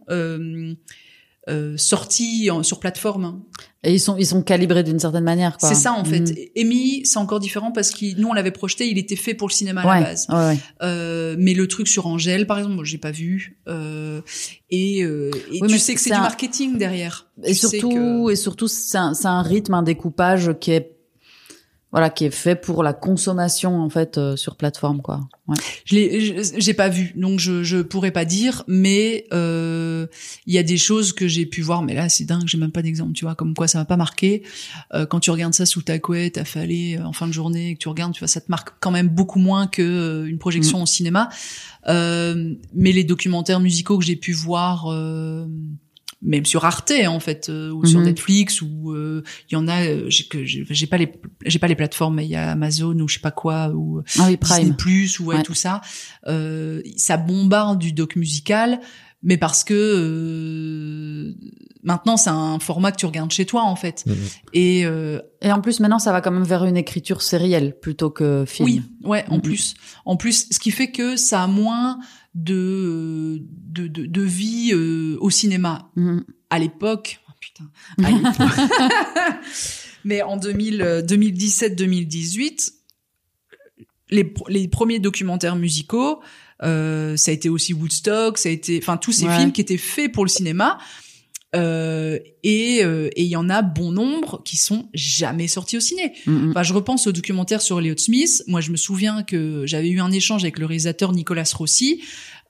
sortis sur plateforme. Et ils sont calibrés d'une certaine manière, quoi. C'est ça, en fait. Amy, c'est encore différent parce que nous, on l'avait projeté, il était fait pour le cinéma à la base. Mais le truc sur Angèle, par exemple, moi, j'ai pas vu. Tu sais que c'est du marketing derrière. Et surtout, c'est un rythme, un découpage qui est fait pour la consommation, en fait, sur plateforme, quoi. Ouais. J'ai pas vu, donc je pourrais pas dire, mais il y a des choses que j'ai pu voir, mais là c'est dingue, j'ai même pas d'exemple, tu vois, comme quoi ça m'a pas marqué. Quand tu regardes ça sous ta couette, affalé en fin de journée, et que tu regardes, tu vois, ça te marque quand même beaucoup moins que une projection au cinéma. Mais les documentaires musicaux que j'ai pu voir, même sur Arte en fait, ou sur Netflix, ou il y en a, j'ai pas les plateformes, mais il y a Amazon ou je sais pas quoi, ou Disney Plus, ou tout ça. Ça bombarde du doc musical, mais parce que maintenant c'est un format que tu regardes chez toi en fait. Et en plus maintenant ça va quand même vers une écriture sérielle plutôt que film. Oui, ouais, en plus, ce qui fait que ça a moins de vie au cinéma. À l'époque, mais en 2017-2018, les premiers documentaires musicaux, ça a été aussi Woodstock, ça a été, enfin tous ces films qui étaient faits pour le cinéma. Et il y en a bon nombre qui sont jamais sortis au ciné. Enfin, je repense au documentaire sur Elliott Smith. Moi, je me souviens que j'avais eu un échange avec le réalisateur Nicolas Rossi,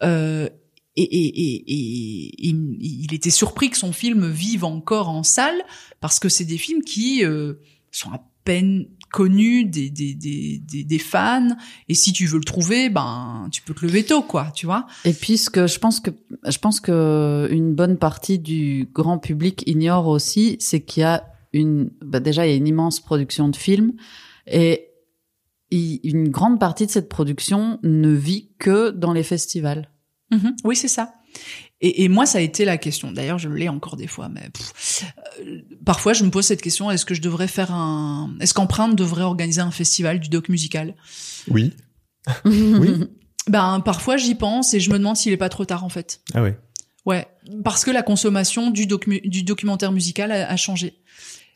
et il était surpris que son film vive encore en salle, parce que c'est des films qui sont à peine connus des fans, et si tu veux le trouver, ben tu peux te lever tôt, quoi, tu vois. Et puis je pense que une bonne partie du grand public ignore aussi, c'est qu'il y a déjà il y a une immense production de films, et une grande partie de cette production ne vit que dans les festivals. Oui, c'est ça. Et moi, ça a été la question. D'ailleurs, je l'ai encore des fois, mais parfois, je me pose cette question: est-ce que est-ce qu'Empreinte devrait organiser un festival du doc musical? Oui. Oui. Ben, parfois, j'y pense et je me demande s'il est pas trop tard, en fait. Ah oui. Ouais, parce que la consommation du documentaire musical a changé.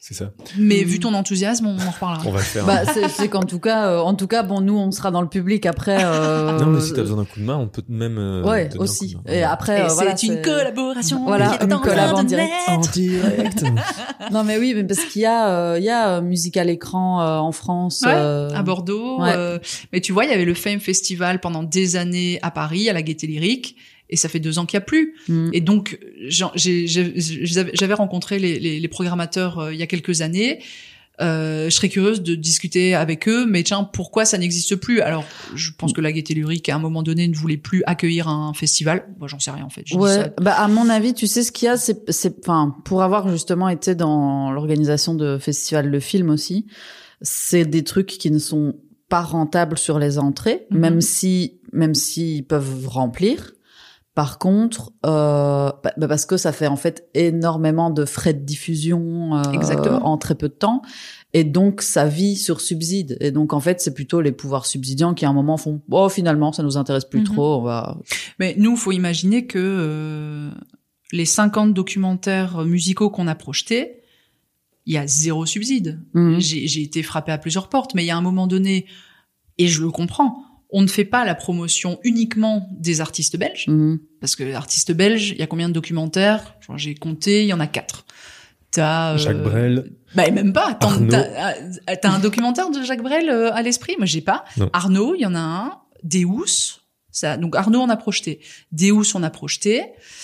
C'est ça. Mais vu ton enthousiasme, on en reparlera. On va le faire. Bah, c'est qu'en tout cas, bon, nous, on sera dans le public après. Non, mais si t'as besoin d'un coup de main, on peut même. Ouais, aussi. Et après, voilà, c'est une collaboration. Voilà, une collab en direct. En direct. Non, mais oui, mais parce qu'il y a musique à l'écran en France. Ouais, à Bordeaux. Ouais. Mais tu vois, il y avait le Fame Festival pendant des années à Paris, à la Gaîté Lyrique. Et ça fait 2 ans qu'il n'y a plus. Et donc, j'avais rencontré les programmateurs il y a quelques années. Je serais curieuse de discuter avec eux, mais tiens, pourquoi ça n'existe plus? Alors, je pense que la Gaîté Lyrique, à un moment donné, ne voulait plus accueillir un festival. Moi, j'en sais rien, en fait. Ouais. Bah, à mon avis, tu sais ce qu'il y a, enfin, pour avoir justement été dans l'organisation de festivals de films aussi, c'est des trucs qui ne sont pas rentables sur les entrées, même si ils peuvent remplir. Par contre, parce que ça fait en fait énormément de frais de diffusion en très peu de temps, et donc ça vit sur subside. Et donc en fait, c'est plutôt les pouvoirs subsidiants qui à un moment font finalement ça nous intéresse plus trop. On va. Mais nous, faut imaginer que les 50 documentaires musicaux qu'on a projetés, il y a 0 subside. J'ai été frappée à plusieurs portes, mais il y a un moment donné, et je le comprends. On ne fait pas la promotion uniquement des artistes belges, parce que artistes belges, il y a combien de documentaires? J'ai compté, il y en a 4. T'as Jacques Brel. Bah même pas. T'as un documentaire de Jacques Brel à l'esprit? Moi j'ai pas. Non. Arnaud, il y en a un. Deus, ça. Donc Arnaud on a projeté. Deus on a projeté.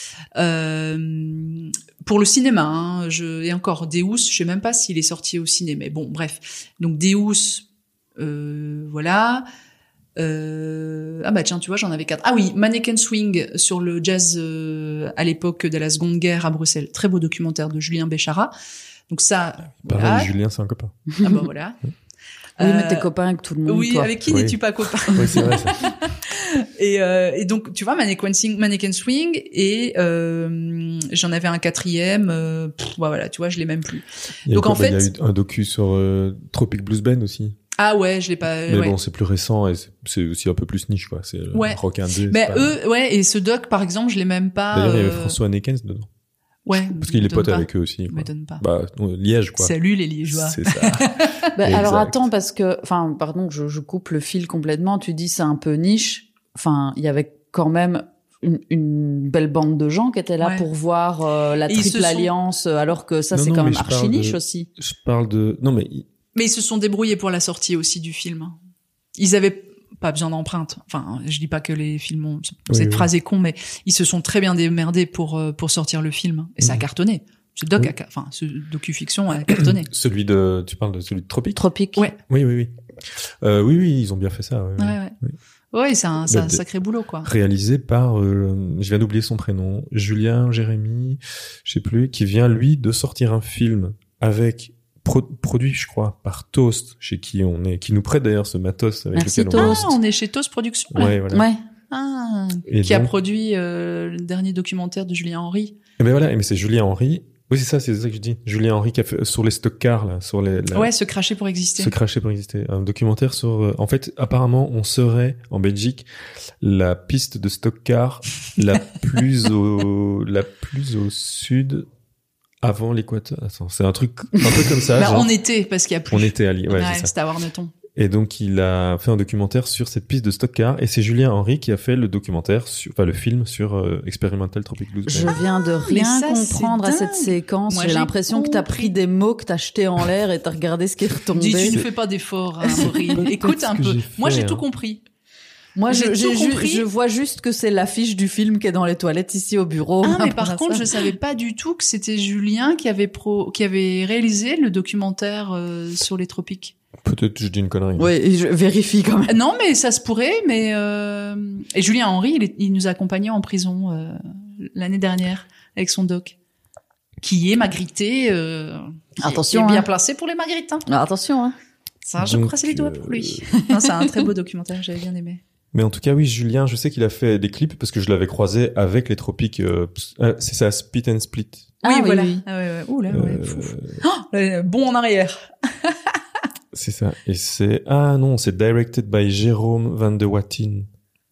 Pour le cinéma, et encore Deus, je sais même pas s'il est sorti au cinéma. Mais bon, bref. Donc Deus, voilà. Ah bah tiens, tu vois, j'en avais 4. Ah oui, Mannequin Swing sur le jazz à l'époque de la Seconde Guerre à Bruxelles. Très beau documentaire de Julien Béchara. Donc ça, pareil, voilà. Julien, c'est un copain. Ah bah voilà. Oui, mais t'es copain avec tout le monde. Oui, toi. avec qui n'es-tu pas copain? Oui, c'est vrai ça. Et donc, tu vois, Mannequin Swing, et j'en avais un 4e. Voilà, tu vois, je l'ai même plus. Donc en fait, il y a eu un docu sur Tropic Blues Band aussi. Ah ouais, je l'ai pas. Mais bon, c'est plus récent et c'est aussi un peu plus niche, quoi. C'est rock indé. Mais eux, et ce doc, par exemple, je l'ai même pas. D'ailleurs, il y avait François Nekens dedans. Ouais. Parce qu'il est pote avec eux aussi. M'étonne pas. Bah, Liège, quoi. Salut les Liégeois. C'est ça. Alors attends, parce que, enfin, pardon, je coupe le fil complètement. Tu dis c'est un peu niche. Enfin, il y avait quand même une belle bande de gens qui étaient là pour voir la Triple Alliance, alors que ça, c'est quand même archi niche aussi. Je parle de, non mais ils se sont débrouillés pour la sortie aussi du film. Ils avaient pas besoin d'empreinte. Enfin, je dis pas que les films ont... Cette phrase est con, mais ils se sont très bien démerdés pour sortir le film. Et ça a cartonné. Ce docu-fiction a cartonné. Tu parles de celui de Tropic? Tropic. Ouais. Oui. Oui, ils ont bien fait ça. Ouais, c'est un sacré boulot, quoi. Réalisé par, je viens d'oublier son prénom, Julien, Jérémy, je sais plus, qui vient, lui, de sortir un film avec... produit, je crois, par Toast, chez qui on est, qui nous prête d'ailleurs ce matos avec lequel on est chez Toast Productions. Ouais, voilà. Ouais. Ah, qui a produit le dernier documentaire de Julien Henry. Et ben voilà, mais c'est Julien Henry. Oui, c'est ça que je dis. Julien Henry qui a fait sur les stock cars là, sur les. Se cracher pour exister. Se cracher pour exister. Un documentaire sur. En fait, apparemment, on serait en Belgique la piste de stock car la plus au sud. Avant l'équateur. Attends, c'est un truc un peu comme ça. On était, parce qu'il y a plus. On était à Lille. Ouais, c'est ça. C'était à Warneton. Et donc, il a fait un documentaire sur cette piste de stock car, et c'est Julien Henry qui a fait le documentaire le film sur Experimental Tropic Blues Band. Je viens de rien comprendre à cette séquence. Moi, j'ai l'impression que t'as pris des mots que t'as jetés en l'air et t'as regardé ce qui est retombé. Dis, tu ne fais pas d'efforts, Maureen. Écoute un peu. Moi, j'ai tout compris. Moi, je vois juste que c'est l'affiche du film qui est dans les toilettes ici au bureau. Ah, mais par contre, je savais pas du tout que c'était Julien qui avait réalisé le documentaire sur les tropiques. Peut-être je dis une connerie. Oui, je vérifie quand même. Non, mais ça se pourrait, mais et Julien Henry, il nous accompagnait en prison l'année dernière avec son doc, qui est Magritte. Attention, il est bien placé pour les Magrittes. Attention, hein. Ça, je croise les doigts pour lui. Non, c'est un très beau documentaire, j'avais bien aimé. Mais en tout cas, oui, Julien, je sais qu'il a fait des clips parce que je l'avais croisé avec les tropiques. C'est ça, Spit and Split. Oui, voilà. Oui. Ah ouais. Ouh là, bon en arrière. C'est ça. Et c'est directed by Jérôme Van de Watten.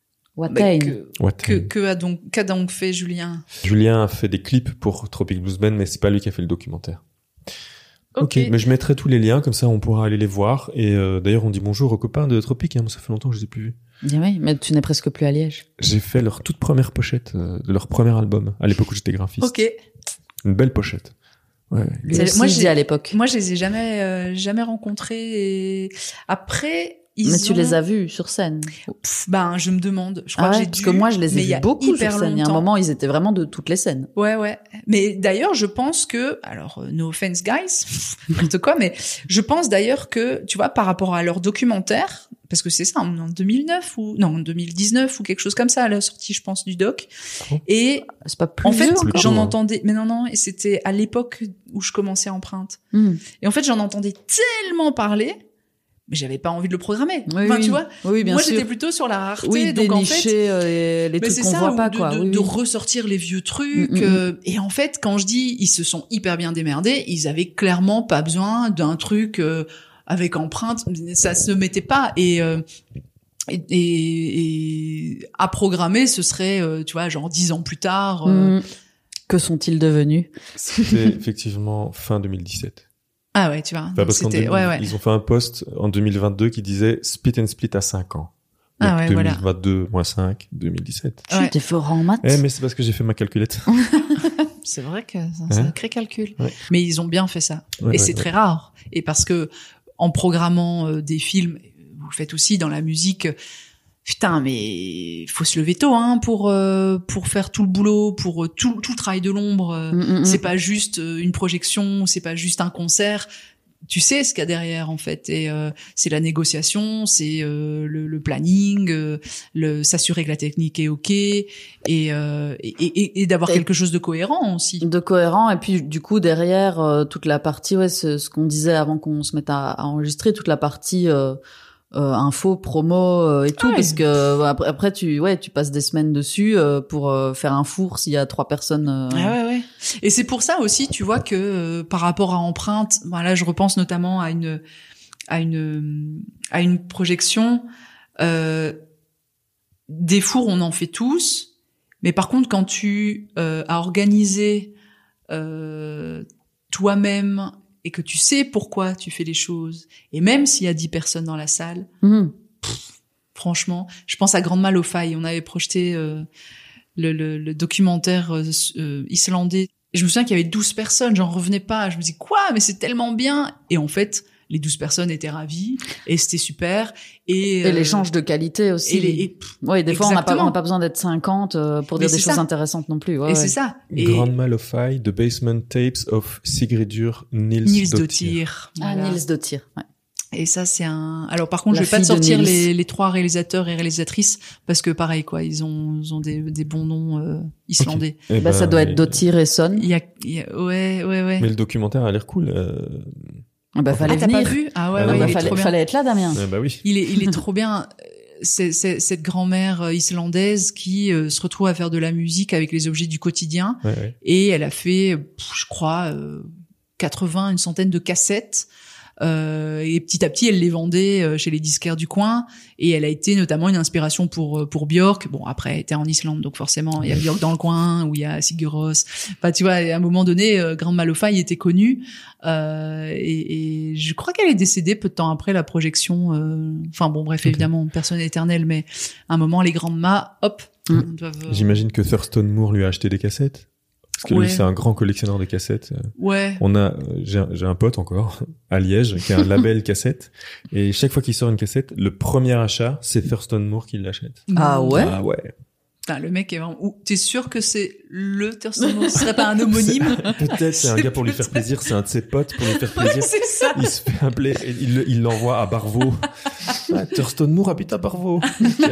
Qu'a donc fait Julien? Julien a fait des clips pour Tropic Blues Band, mais c'est pas lui qui a fait le documentaire. Ok, mais je mettrai tous les liens, comme ça on pourra aller les voir. Et d'ailleurs, on dit bonjour aux copains de Tropique, hein, ça fait longtemps que je les ai plus vus. Oui, mais tu n'es presque plus à Liège. J'ai fait leur toute première pochette de leur premier album, à l'époque où j'étais graphiste. Ok. Une belle pochette. Ouais. Moi, je dis à l'époque. Moi, je les ai jamais rencontrés. Et après, mais tu les as vus sur scène? Ben, je me demande. Je crois que j'ai parce que moi, je les ai vus beaucoup sur scène. Il y a un moment, ils étaient vraiment de toutes les scènes. Ouais. Mais d'ailleurs, je pense que, alors, no offense, guys, n'importe quoi, mais je pense d'ailleurs que, tu vois, par rapport à leur documentaire, parce que c'est ça, en 2009 ou, non, en 2019 ou quelque chose comme ça, à la sortie, je pense, du doc. Et c'est pas plus en fait, vieux, j'en entendais, mais non, et c'était à l'époque où je commençais Empreinte. Et en fait, j'en entendais tellement parler, mais j'avais pas envie de le programmer. Oui, tu vois. Oui, bien moi, sûr. j'étais plutôt sur la rareté. Oui, donc en fait, les trucs qu'on voit pas, quoi. De ressortir les vieux trucs. Et en fait, quand je dis, ils se sont hyper bien démerdés, ils avaient clairement pas besoin d'un truc avec Empreinte. Ça se mettait pas. Et à programmer, ce serait, tu vois, genre 10 ans plus tard. Que sont-ils devenus? C'était effectivement fin 2017. Ah ouais, tu vois. Enfin, parce ils ont fait un post en 2022 qui disait Split and Split à 5 ans. Donc 2022 moins 5, 2017. T'es fort en maths. Mais c'est parce que j'ai fait ma calculette. C'est vrai que c'est un sacré calcul. Ouais. Mais ils ont bien fait ça. Et c'est très rare. Et parce que en programmant des films, vous le faites aussi dans la musique. Putain, mais faut se lever tôt, hein, pour faire tout le boulot, pour tout le travail de l'ombre. C'est pas juste une projection, c'est pas juste un concert. Tu sais ce qu'il y a derrière, en fait. Et c'est la négociation, c'est le planning, s'assurer que la technique est ok, et d'avoir quelque chose de cohérent aussi. De cohérent, et puis du coup derrière toute la partie, ce qu'on disait avant qu'on se mette à enregistrer, toute la partie info, promo et tout, parce que après tu passes des semaines dessus pour faire un four s'il y a 3 personnes. Ouais. Et c'est pour ça aussi, tu vois, que par rapport à Empreinte, là je repense notamment à une projection. Des fours, on en fait tous, mais par contre quand tu as organisé toi-même et que tu sais pourquoi tu fais les choses, et même s'il y a 10 personnes dans la salle, franchement, je pense à Grande Mal aux Failles. On avait projeté le documentaire islandais. Et je me souviens qu'il y avait 12 personnes, j'en revenais pas. Je me dis quoi, mais c'est tellement bien. Et en fait, les 12 personnes étaient ravies et c'était super. Et l'échange de qualité aussi. Des fois, on n'a pas besoin d'être 50 pour dire des choses intéressantes non plus. C'est ça. Grande Mal aux Failles, The Basement Tapes of Sigridur Nils Dottir. Voilà. Nils Dottir, ouais. Et ça, c'est un... Alors, par contre, je vais pas te sortir les 3 réalisateurs et réalisatrices parce que pareil, quoi, ils ont des bons noms islandais. Okay. Ça doit être Dottir et Son. Ouais. Mais le documentaire a l'air cool. Fallait venir. T'as pas vu? Ah ouais, fallait être là, Damien. Oui. Il est trop bien. C'est cette grand-mère islandaise qui se retrouve à faire de la musique avec les objets du quotidien. Ouais. Et elle a fait, je crois, 80, une centaine de cassettes. Et petit à petit, elle les vendait chez les disquaires du coin. Et elle a été notamment une inspiration pour Björk. Bon, après, elle était en Islande, donc forcément, il y a Björk dans le coin, où il y a Sigur Rós. Enfin, tu vois, à un moment donné, Grande Mal aux Failles était connue. Et je crois qu'elle est décédée peu de temps après la projection. Évidemment, personne n'est éternel, mais à un moment, les grandes mâts, hop, doivent... J'imagine que Thurston Moore lui a acheté des cassettes. Parce que lui, c'est un grand collectionneur de cassettes. Ouais. J'ai un pote encore, à Liège, qui a un label cassette. Et chaque fois qu'il sort une cassette, le premier achat, c'est Thurston Moore qui l'achète. Ah ouais? Ah ouais. Putain, le mec est vraiment... T'es sûr que c'est le Thurston Moore? Ce serait pas un homonyme? Peut-être, c'est un gars pour lui faire plaisir, c'est un de ses potes pour lui faire plaisir. C'est ça. Il se fait appeler, et il l'envoie à Barvaux. Thurston Moore habite à Barvaux.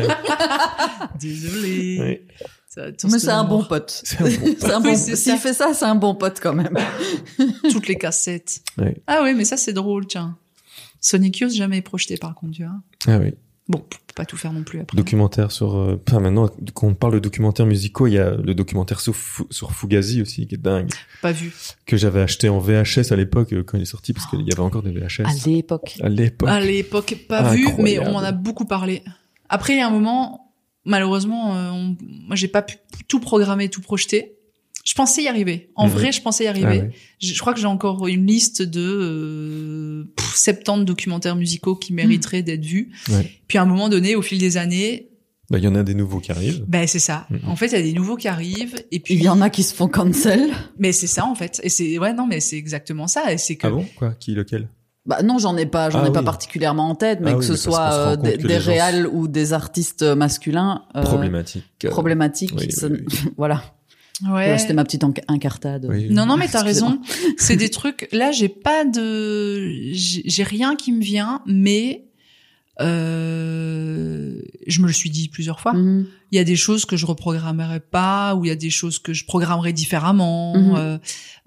Désolé. Oui. Mais c'est un bon pote. S'il fait ça, c'est un bon pote quand même. Toutes les cassettes. Oui. Ah oui, mais ça c'est drôle, tiens. Sonic Youth jamais projeté par contre, tu vois. Ah oui. Bon, faut pas tout faire non plus après. Documentaire sur... maintenant, quand on parle de documentaires musicaux, il y a le documentaire sur Fugazi aussi, qui est dingue. Pas vu. Que j'avais acheté en VHS à l'époque, quand il est sorti, parce qu'il y avait encore des VHS. À l'époque, pas vu, mais on m'en a beaucoup parlé. Après, il y a un moment... Malheureusement, moi j'ai pas pu tout programmer, tout projeter. Je pensais y arriver. En vrai, je pensais y arriver. Ah ouais. Je crois que j'ai encore une liste de 70 documentaires musicaux qui mériteraient d'être vus. Ouais. Puis à un moment donné, au fil des années, Il y en a des nouveaux qui arrivent. c'est ça. En fait, il y a des nouveaux qui arrivent et puis Il y en a qui se font cancel. Mais c'est ça en fait. Et c'est mais c'est exactement ça. Et c'est que Ah bon? Quoi? Qui, lequel? Bah non, j'en ai pas Ah pas oui. particulièrement en tête, mais Ah que oui, ce mais parce qu'on se rend soit compte que des les gens réals ou des artistes masculins Problématique. problématiques. oui, ça- oui, oui. Voilà. ouais. Voilà, c'était ma petite incartade. Oui. Non, mais t'as Excusez-moi. raison. C'est des trucs. Là, j'ai rien qui me vient, mais je me le suis dit plusieurs fois. Mhm. Il y a des choses que je reprogrammerai pas, ou il y a des choses que je programmerai différemment. Mhm.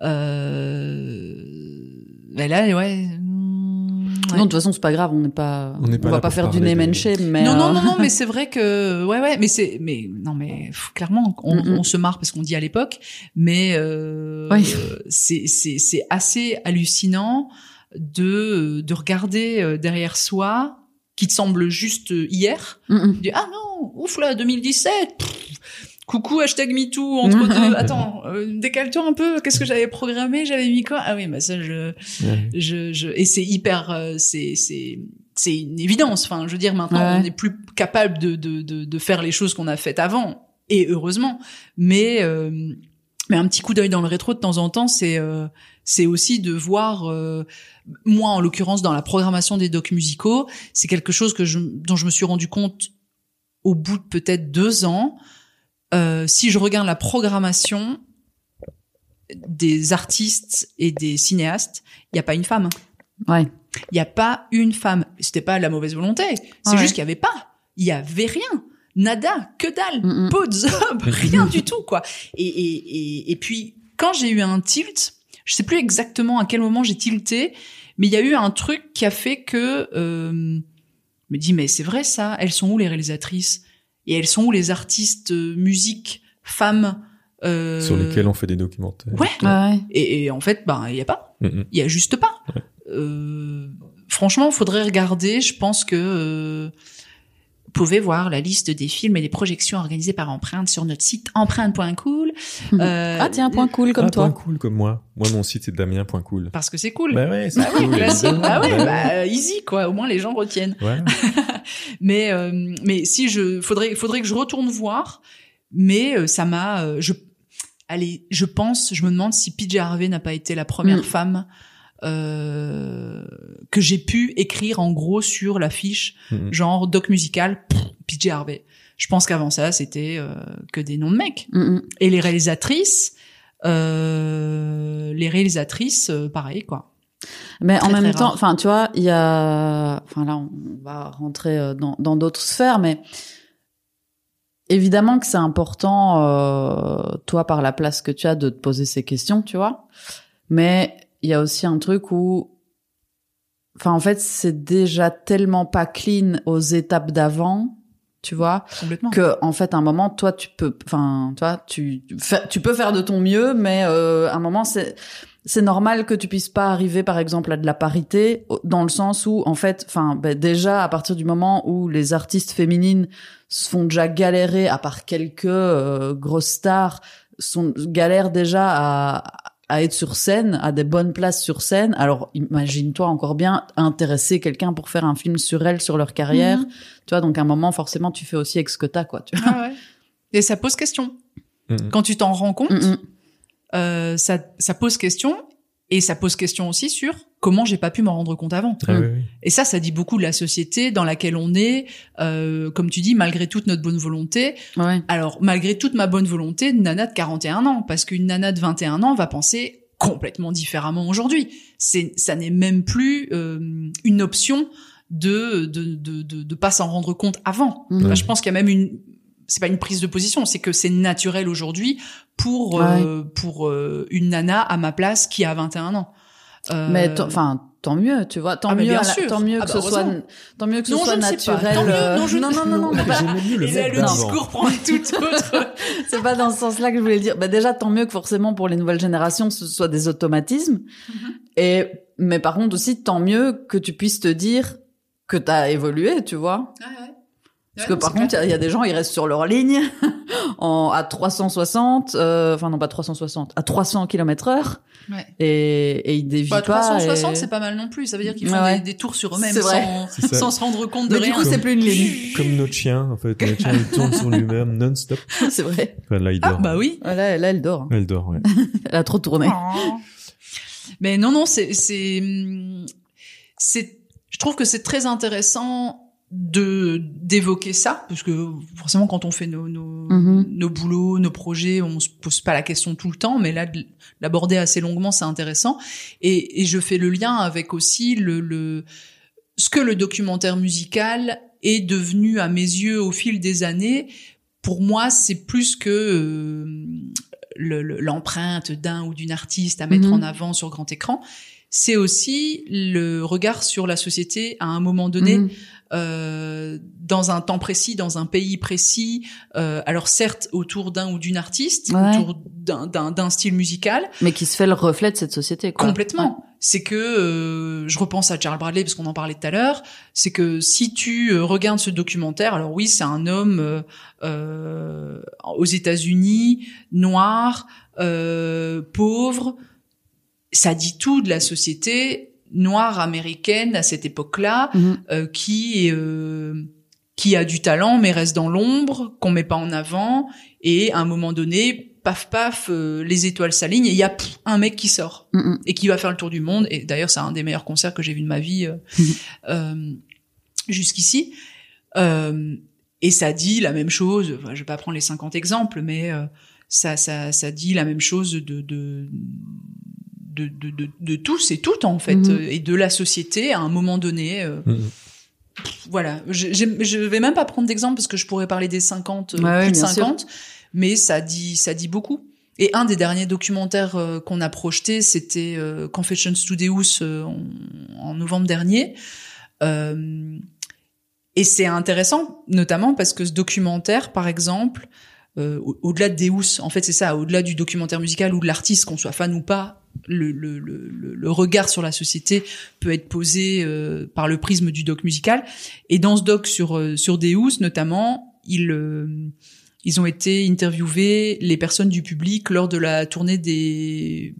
Mais là, ouais. Non, de toute façon, c'est pas grave, on va là pas pour faire du parler name and des- shame, mais Non, mais c'est vrai que, clairement, Mhm. on se marre parce qu'on dit à l'époque, mais Oui. c'est assez hallucinant de regarder derrière soi, qui te semble juste hier, Mhm. tu dis, ah non, ouf là, 2017, coucou, hashtag MeToo, entre deux, attends, décale-toi un peu, qu'est-ce que j'avais programmé, j'avais mis quoi? Ah oui, bah ça, Ouais. et c'est hyper, c'est une évidence, enfin, je veux dire, maintenant, Ouais. on n'est plus capable de faire les choses qu'on a faites avant, et heureusement, mais un petit coup d'œil dans le rétro de temps en temps, c'est aussi de voir, moi en l'occurrence dans la programmation des docs musicaux, c'est quelque chose dont je me suis rendu compte au bout de peut-être 2 ans. Si je regarde la programmation des artistes et des cinéastes, il y a pas une femme. Ouais. Il y a pas une femme. C'était pas la mauvaise volonté. C'est Ouais. juste qu'il y avait pas. Il y avait rien. Nada, que dalle, Mm-mm. peau de zob, rien du tout, quoi. Et puis, quand j'ai eu un tilt, je sais plus exactement à quel moment j'ai tilté, mais il y a eu un truc qui a fait que, me dit, mais c'est vrai ça, elles sont où les réalisatrices? Et elles sont où les artistes musique, femmes, Sur lesquels on fait des documentaires. Ouais. Ouais. Et en fait, il y a pas. Mhm. Il y a juste pas. Ouais. Franchement, faudrait regarder. Je pense que vous pouvez voir la liste des films et des projections organisées par Empreinte sur notre site empreinte.cool. Ah tiens, point cool comme toi. Point cool comme moi. Moi, mon site, c'est damien.cool. Parce que c'est cool. Bah ouais, c'est Ah ouais, cool. classique. évidemment. Ah ouais, Bah easy quoi. Au moins les gens retiennent. ouais. Mais si faudrait que je retourne voir. Mais ça m'a. Je me demande si PJ Harvey n'a pas été la première femme que j'ai pu écrire en gros sur l'affiche, genre doc musical, PJ Harvey. Je pense qu'avant ça, c'était que des noms de mecs. Et les réalisatrices, pareil quoi. Mais Très, en même très temps, rare. enfin, tu vois, il y a, enfin là, on va rentrer dans d'autres sphères, mais évidemment que c'est important, toi, par la place que tu as, de te poser ces questions, tu vois. Mais il y a aussi un truc où, enfin, en fait, c'est déjà tellement pas clean aux étapes d'avant, tu vois, Complètement. que en fait, à un moment, toi, tu peux faire de ton mieux, mais à un moment, c'est normal que tu puisses pas arriver, par exemple, à de la parité, dans le sens où, en fait, déjà, à partir du moment où les artistes féminines se font déjà galérer, à part quelques grosses stars, galèrent déjà à être sur scène, à des bonnes places sur scène. Alors, imagine-toi encore bien intéresser quelqu'un pour faire un film sur elles, sur leur carrière. Tu vois, donc à un moment, forcément, tu fais aussi avec ce que t'as, quoi. Tu vois. Ah ouais. Et ça pose question. Quand tu t'en rends compte, ça pose question. Et ça pose question aussi sur comment j'ai pas pu m'en rendre compte avant. Ah, oui, oui. Et ça dit beaucoup de la société dans laquelle on est, comme tu dis, malgré toute notre bonne volonté. Ouais. Alors, malgré toute ma bonne volonté, une nana de 41 ans, parce qu'une nana de 21 ans va penser complètement différemment aujourd'hui. Ça n'est même plus une option de pas s'en rendre compte avant. Enfin, je pense qu'il y a même c'est pas une prise de position, c'est que c'est naturel aujourd'hui pour une nana à ma place qui a 21 ans. Mais tant mieux, tu vois, tant mieux que ce soit naturel. Non, J'aimais mieux le et là, mec le d'avant. discours prend tout autre. C'est pas dans ce sens-là que je voulais dire. Bah déjà, tant mieux que forcément pour les nouvelles générations, ce soit des automatismes. Mais par contre aussi, tant mieux que tu puisses te dire que t'as évolué, tu vois. Parce que par contre, il y a des gens, ils restent sur leur ligne à 360, non pas 360, à 300 km/h. Ouais. Et ils dévient pas. 360, c'est pas mal non plus. Ça veut dire qu'ils font des tours sur eux-mêmes sans se rendre compte de rien. Mais du coup, c'est plus une ligne. Comme notre chien, en fait. Notre chien, il tourne sur lui-même non-stop. C'est vrai. Enfin, là, il dort. Ah, bah oui. Là, elle dort. Elle dort, ouais. Elle a trop tourné. Oh. Mais non, je trouve que c'est très intéressant d'évoquer ça, parce que forcément quand on fait nos boulots, nos projets, on se pose pas la question tout le temps, mais là de l'aborder assez longuement, c'est intéressant. Et je fais le lien avec aussi ce que le documentaire musical est devenu à mes yeux au fil des années. Pour moi, c'est plus que l'empreinte d'un ou d'une artiste à mettre en avant sur grand écran. C'est aussi le regard sur la société à un moment donné, dans un temps précis, dans un pays précis. Alors certes, autour d'un ou d'une artiste, autour d'un style musical, mais qui se fait le reflet de cette société, quoi. Complètement. Ouais. C'est que je repense à Charles Bradley parce qu'on en parlait tout à l'heure. C'est que si tu regardes ce documentaire, alors oui, c'est un homme aux États-Unis, noir, pauvre. Ça dit tout de la société noire américaine à cette époque-là, qui a du talent mais reste dans l'ombre, qu'on met pas en avant, et à un moment donné, paf, les étoiles s'alignent et il y a un mec qui sort et qui va faire le tour du monde. Et d'ailleurs, c'est un des meilleurs concerts que j'ai vu de ma vie jusqu'ici. Et ça dit la même chose. Enfin, je vais pas prendre les 50 exemples, mais ça dit la même chose de tous et toutes en fait, et de la société à un moment donné. Voilà, je vais même pas prendre d'exemple parce que je pourrais parler des 50, plus de 50, mais ça dit beaucoup. Et un des derniers documentaires qu'on a projeté, c'était Confessions to Deus en novembre dernier. Et c'est intéressant, notamment parce que ce documentaire, par exemple, au-delà de Deus, en fait c'est ça, au-delà du documentaire musical ou de l'artiste, qu'on soit fan ou pas, le regard sur la société peut être posé par le prisme du doc musical. Et dans ce doc sur Deus notamment, ils ont été interviewés, les personnes du public, lors de la tournée des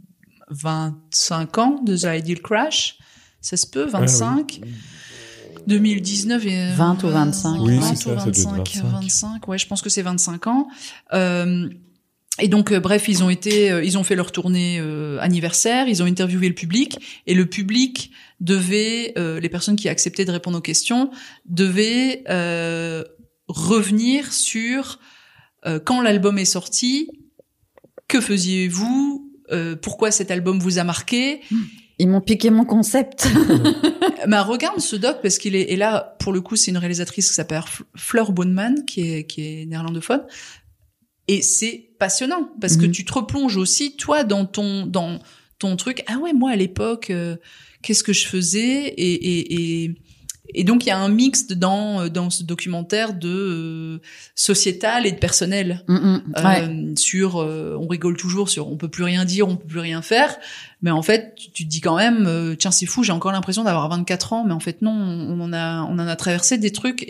25 ans de The Ideal Crash. Ça se peut, 25 2019 et 20 ou 25. Oui, 20 c'est ça, 25. Ouais, je pense que c'est 25 ans. Et donc, bref, ils ont fait leur tournée anniversaire, ils ont interviewé le public, et le public devait, les personnes qui acceptaient de répondre aux questions, devaient revenir sur quand l'album est sorti, que faisiez-vous, pourquoi cet album vous a marqué. Ils m'ont piqué mon concept. Bah, regarde ce doc, parce qu'il est, et là, pour le coup, c'est une réalisatrice qui s'appelle Fleur Boneman, qui est néerlandophone. Et c'est passionnant, parce que tu te replonges aussi, toi, dans ton truc. Ah ouais, moi, à l'époque, qu'est-ce que je faisais? Et donc, il y a un mix dans ce documentaire de sociétal et de personnel. Sur, on rigole toujours sur on peut plus rien dire, on peut plus rien faire. Mais en fait, tu te dis quand même, tiens, c'est fou, j'ai encore l'impression d'avoir 24 ans. Mais en fait, non, on en a traversé des trucs.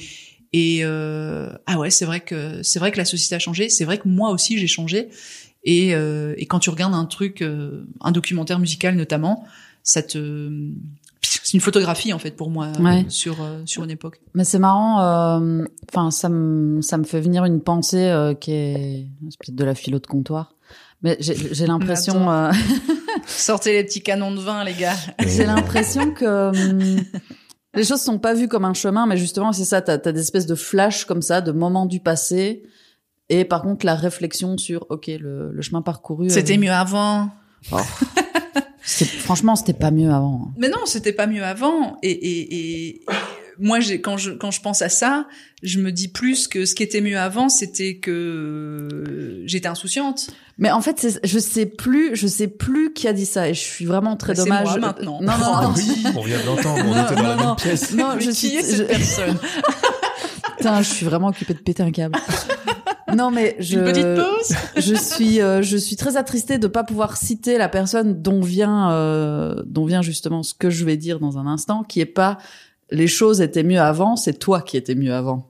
Ah ouais, c'est vrai que la société a changé. C'est vrai que moi aussi, j'ai changé. Et quand tu regardes un truc, un documentaire musical notamment, c'est une photographie en fait pour moi sur une époque. Mais c'est marrant, ça me fait venir une pensée qui est peut-être de la philo de comptoir. Mais j'ai l'impression sortez les petits canons de vin, les gars. J'ai l'impression que les choses sont pas vues comme un chemin, mais justement c'est ça, t'as des espèces de flashs comme ça, de moments du passé, et par contre la réflexion sur le chemin parcouru. C'était mieux avant. Oh. Franchement, c'était pas mieux avant. Mais non, c'était pas mieux avant. Et moi, quand je pense à ça, je me dis plus que ce qui était mieux avant, c'était que j'étais insouciante. Mais en fait, je sais plus qui a dit ça, et je suis vraiment très dommage. C'est moi maintenant. Non. Oui, on vient de l'entendre, on était dans la même pièce. Non, qui est cette personne? Putain, je suis vraiment occupée de péter un câble. Non, mais une petite pause. je suis très attristée de pas pouvoir citer la personne dont vient justement ce que je vais dire dans un instant, qui est pas les choses étaient mieux avant, c'est toi qui étais mieux avant.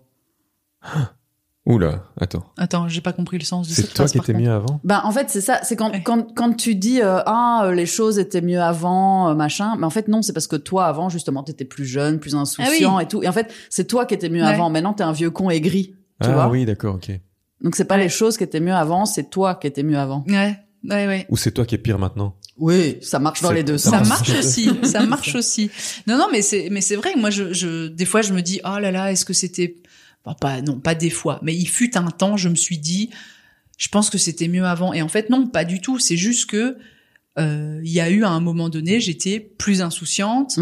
Oula, attends. Attends, j'ai pas compris le sens de C'est cette toi phrase. qui étais mieux avant? Ben en fait c'est ça, c'est Ouais. quand tu dis les choses étaient mieux avant machin, mais en fait non, c'est parce que toi avant justement t'étais plus jeune, plus insouciant et tout, et en fait c'est toi qui étais mieux Ouais. avant. Maintenant t'es un vieux con aigri, tu vois. Ah oui, d'accord, ok. Donc c'est pas les choses qui étaient mieux avant, c'est toi qui étais mieux avant. Ouais. Ou c'est toi qui es pire maintenant? Oui, ça marche dans les deux Ça sens. marche aussi, ça marche aussi. Non, mais c'est vrai. Moi, des fois, je me dis, oh là là, est-ce que c'était, pas des fois, mais il fut un temps, je me suis dit, je pense que c'était mieux avant. Et en fait, non, pas du tout. C'est juste que, il y a eu à un moment donné, j'étais plus insouciante,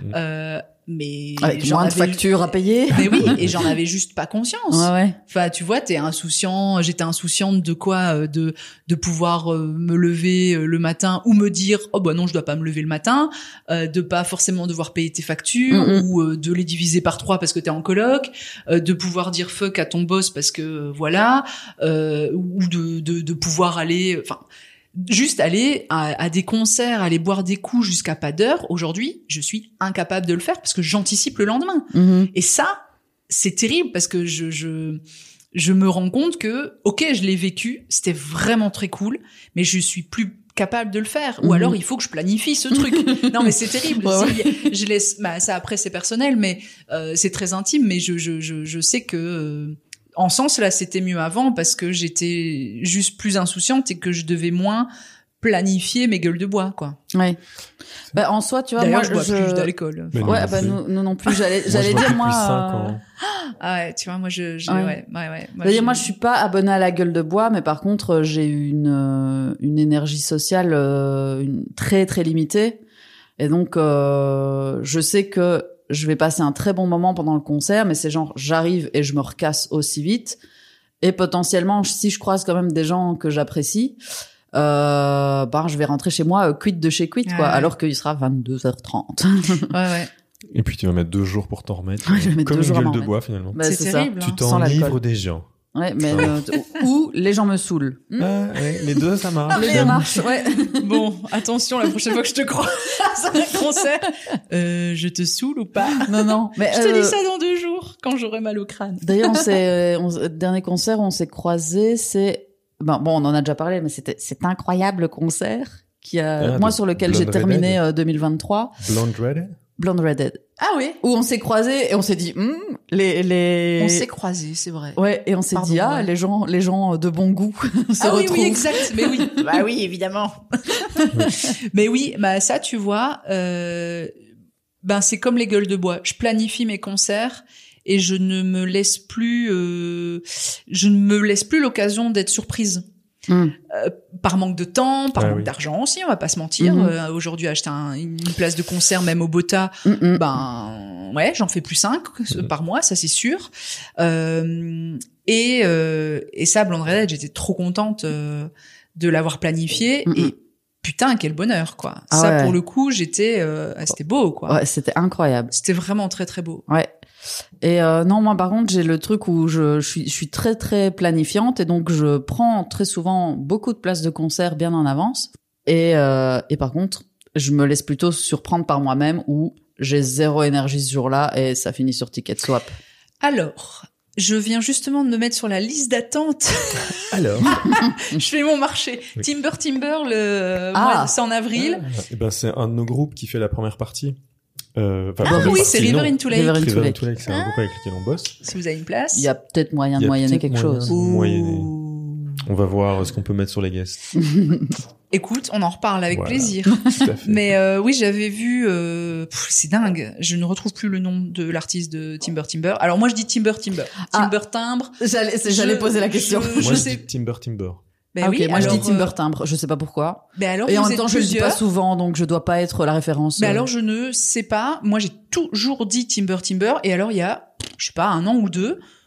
mais Avec moins de factures à payer. Mais oui, et j'en avais juste pas conscience. Ouais. Enfin, tu vois, j'étais insouciante de quoi, de pouvoir me lever le matin ou me dire oh bah non, je dois pas me lever le matin, de pas forcément devoir payer tes factures ou de les diviser par 3 parce que t'es en coloc, de pouvoir dire fuck à ton boss parce que voilà, ou de pouvoir aller, enfin juste aller à des concerts, aller boire des coups jusqu'à pas d'heure. Aujourd'hui, je suis incapable de le faire parce que j'anticipe le lendemain. Et ça, c'est terrible parce que je me rends compte que, ok, je l'ai vécu, c'était vraiment très cool, mais je suis plus capable de le faire. Ou alors, il faut que je planifie ce truc. Non, mais c'est terrible. Je laisse, ça après, c'est personnel, mais c'est très intime, mais je sais que, en sens, là, c'était mieux avant parce que j'étais juste plus insouciante et que je devais moins planifier mes gueules de bois, quoi. Ouais. Bah, en soi, tu vois, D'ailleurs, moi, je bois plus à l'école. Mais Ouais, non, bah, plus. nous non plus. J'allais Moi, je vois dire, depuis moi. 5 ans. Ah ouais, tu vois, moi, Ouais. ouais. Moi, je suis pas abonnée à la gueule de bois, mais par contre, j'ai une énergie sociale très très limitée, et donc je sais que je vais passer un très bon moment pendant le concert, mais c'est genre j'arrive et je me recasse aussi vite, et potentiellement si je croise quand même des gens que j'apprécie, je vais rentrer chez moi quitte de chez quitte, quoi, Ouais. alors qu'il sera 22h30. Ouais. Et puis tu vas mettre 2 jours pour t'en remettre. Ouais, je vais mettre Comme 2 une jours à gueule m'en de remettre. bois finalement. Bah, C'est c'est terrible, ça. hein. Tu Sans l'alcool. t'enivres des gens. Ouais, mais ou les gens me saoulent. Ah, ouais, les deux, ça marche. Les deux marchent, ouais. Bon, attention, la prochaine fois que je te crois à un concert, je te saoule ou pas? Non. Mais Je te dis ça dans 2 jours, quand j'aurai mal au crâne. D'ailleurs, dernier concert où on s'est croisés, on en a déjà parlé, mais c'est incroyable le concert sur lequel j'ai Blonde terminé Redhead. 2023. Blonde Redhead? Blonde Redhead. Ah oui? Où on s'est croisés et on s'est dit, On s'est croisés, c'est vrai. Ouais, et on s'est Pardon, dit, ouais. les gens de bon goût se Ah oui, retrouvent. oui, exact. Mais oui. Bah oui, évidemment. Mais oui, ça, tu vois, c'est comme les gueules de bois. Je planifie mes concerts et je ne me laisse plus l'occasion d'être surprise. Par manque de temps, par manque d'argent aussi, on va pas se mentir. Aujourd'hui, acheter une place de concert, même au Bota, j'en fais plus 5 par mois, ça c'est sûr. Et ça, Blonde Redhead, j'étais trop contente de l'avoir planifié. Et putain, quel bonheur, quoi. Ah ça, ouais. pour le coup, c'était beau, quoi. Ouais, c'était incroyable. C'était vraiment très très beau. Ouais. Et non, moi par contre j'ai le truc où je suis très très planifiante, et donc je prends très souvent beaucoup de places de concert bien en avance, et par contre je me laisse plutôt surprendre par moi-même, où j'ai zéro énergie ce jour-là et ça finit sur Ticket Swap. Alors, je viens justement de me mettre sur la liste d'attente. Alors. Je fais mon marché. Oui. Timber, Ah. c'est en avril. Et ben c'est un de nos groupes qui fait la première partie. Oui, c'est River into Lake. River into River Lake. into Lake, c'est un groupe avec lequel on bosse. Si vous avez une place. Il y a peut-être moyen de Il y a moyenner peut-être quelque moyen. chose. Moyenner. On va voir ce qu'on peut mettre sur les guests. Écoute, on en reparle avec Voilà. plaisir. Tout à fait. Mais oui, j'avais vu. C'est dingue. Je ne retrouve plus le nom de l'artiste de Timber. Alors moi, je dis Timber. Ah. Timber timbre. J'allais poser la question. Moi, je sais. dis Timber. Ben Ah, ok, oui, moi je alors, dis Timber Timbre, je sais pas pourquoi. Ben alors, Et en vous même temps, êtes je le dis pas plusieurs. souvent, donc je dois pas être la référence. Mais alors, je ne sais pas. Moi, j'ai toujours dit Timber. Et alors, il y a, je sais pas, 1 an ou 2,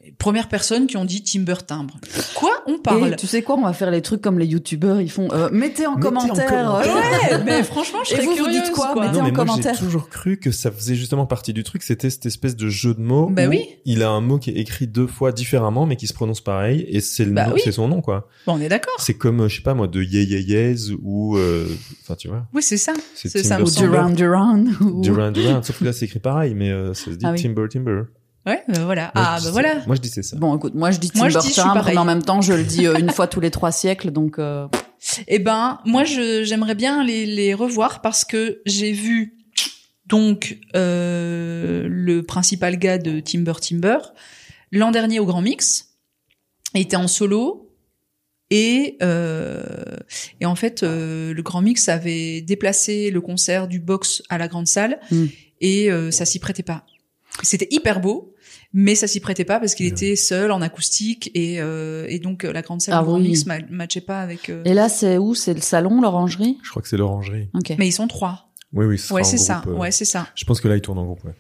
premières personnes qui ont dit Timber Timbre. Quoi on parle? Et tu sais quoi, on va faire les trucs comme les youtubeurs, ils font mettez en commentaire. Ouais, mais franchement, je serais curieuse. Vous dites quoi? Mettez non, mais en moi, commentaire. j'ai toujours cru que ça faisait justement partie du truc, c'était cette espèce de jeu de mots Bah où oui. il a un mot qui est écrit 2 fois différemment mais qui se prononce pareil et c'est le nom, oui. c'est son nom quoi. Bon, on est d'accord. C'est comme je sais pas moi de Yes ou enfin tu vois. Oui, c'est ça. C'est ça. Timber Ou Timber. Duran. Duran, sauf que là c'est écrit pareil mais ça se dit oui. Timber. Ouais, voilà. Moi, je dis voilà. ça. Moi je disais ça. Bon, écoute, moi je dis Moi, je Timber dis, je suis Timbre, pareil. mais en même temps, je le dis une fois tous les 3 siècles, donc. Eh ben, moi, j'aimerais bien les revoir parce que j'ai vu donc le principal gars de Timber l'an dernier au Grand Mix. Il était en solo et en fait, le Grand Mix avait déplacé le concert du box à la grande salle et ça s'y prêtait pas. C'était hyper beau. Mais ça s'y prêtait pas parce qu'il était seul en acoustique et donc la grande salle du Grand Mix matchait pas avec. Et là, c'est où? C'est le salon, l'orangerie? Je crois que c'est l'orangerie. Ok. Mais ils sont 3. Oui, ce sera Ouais, en c'est groupe, ça. Ouais, c'est ça. Je pense que là ils tournent en groupe. Ouais.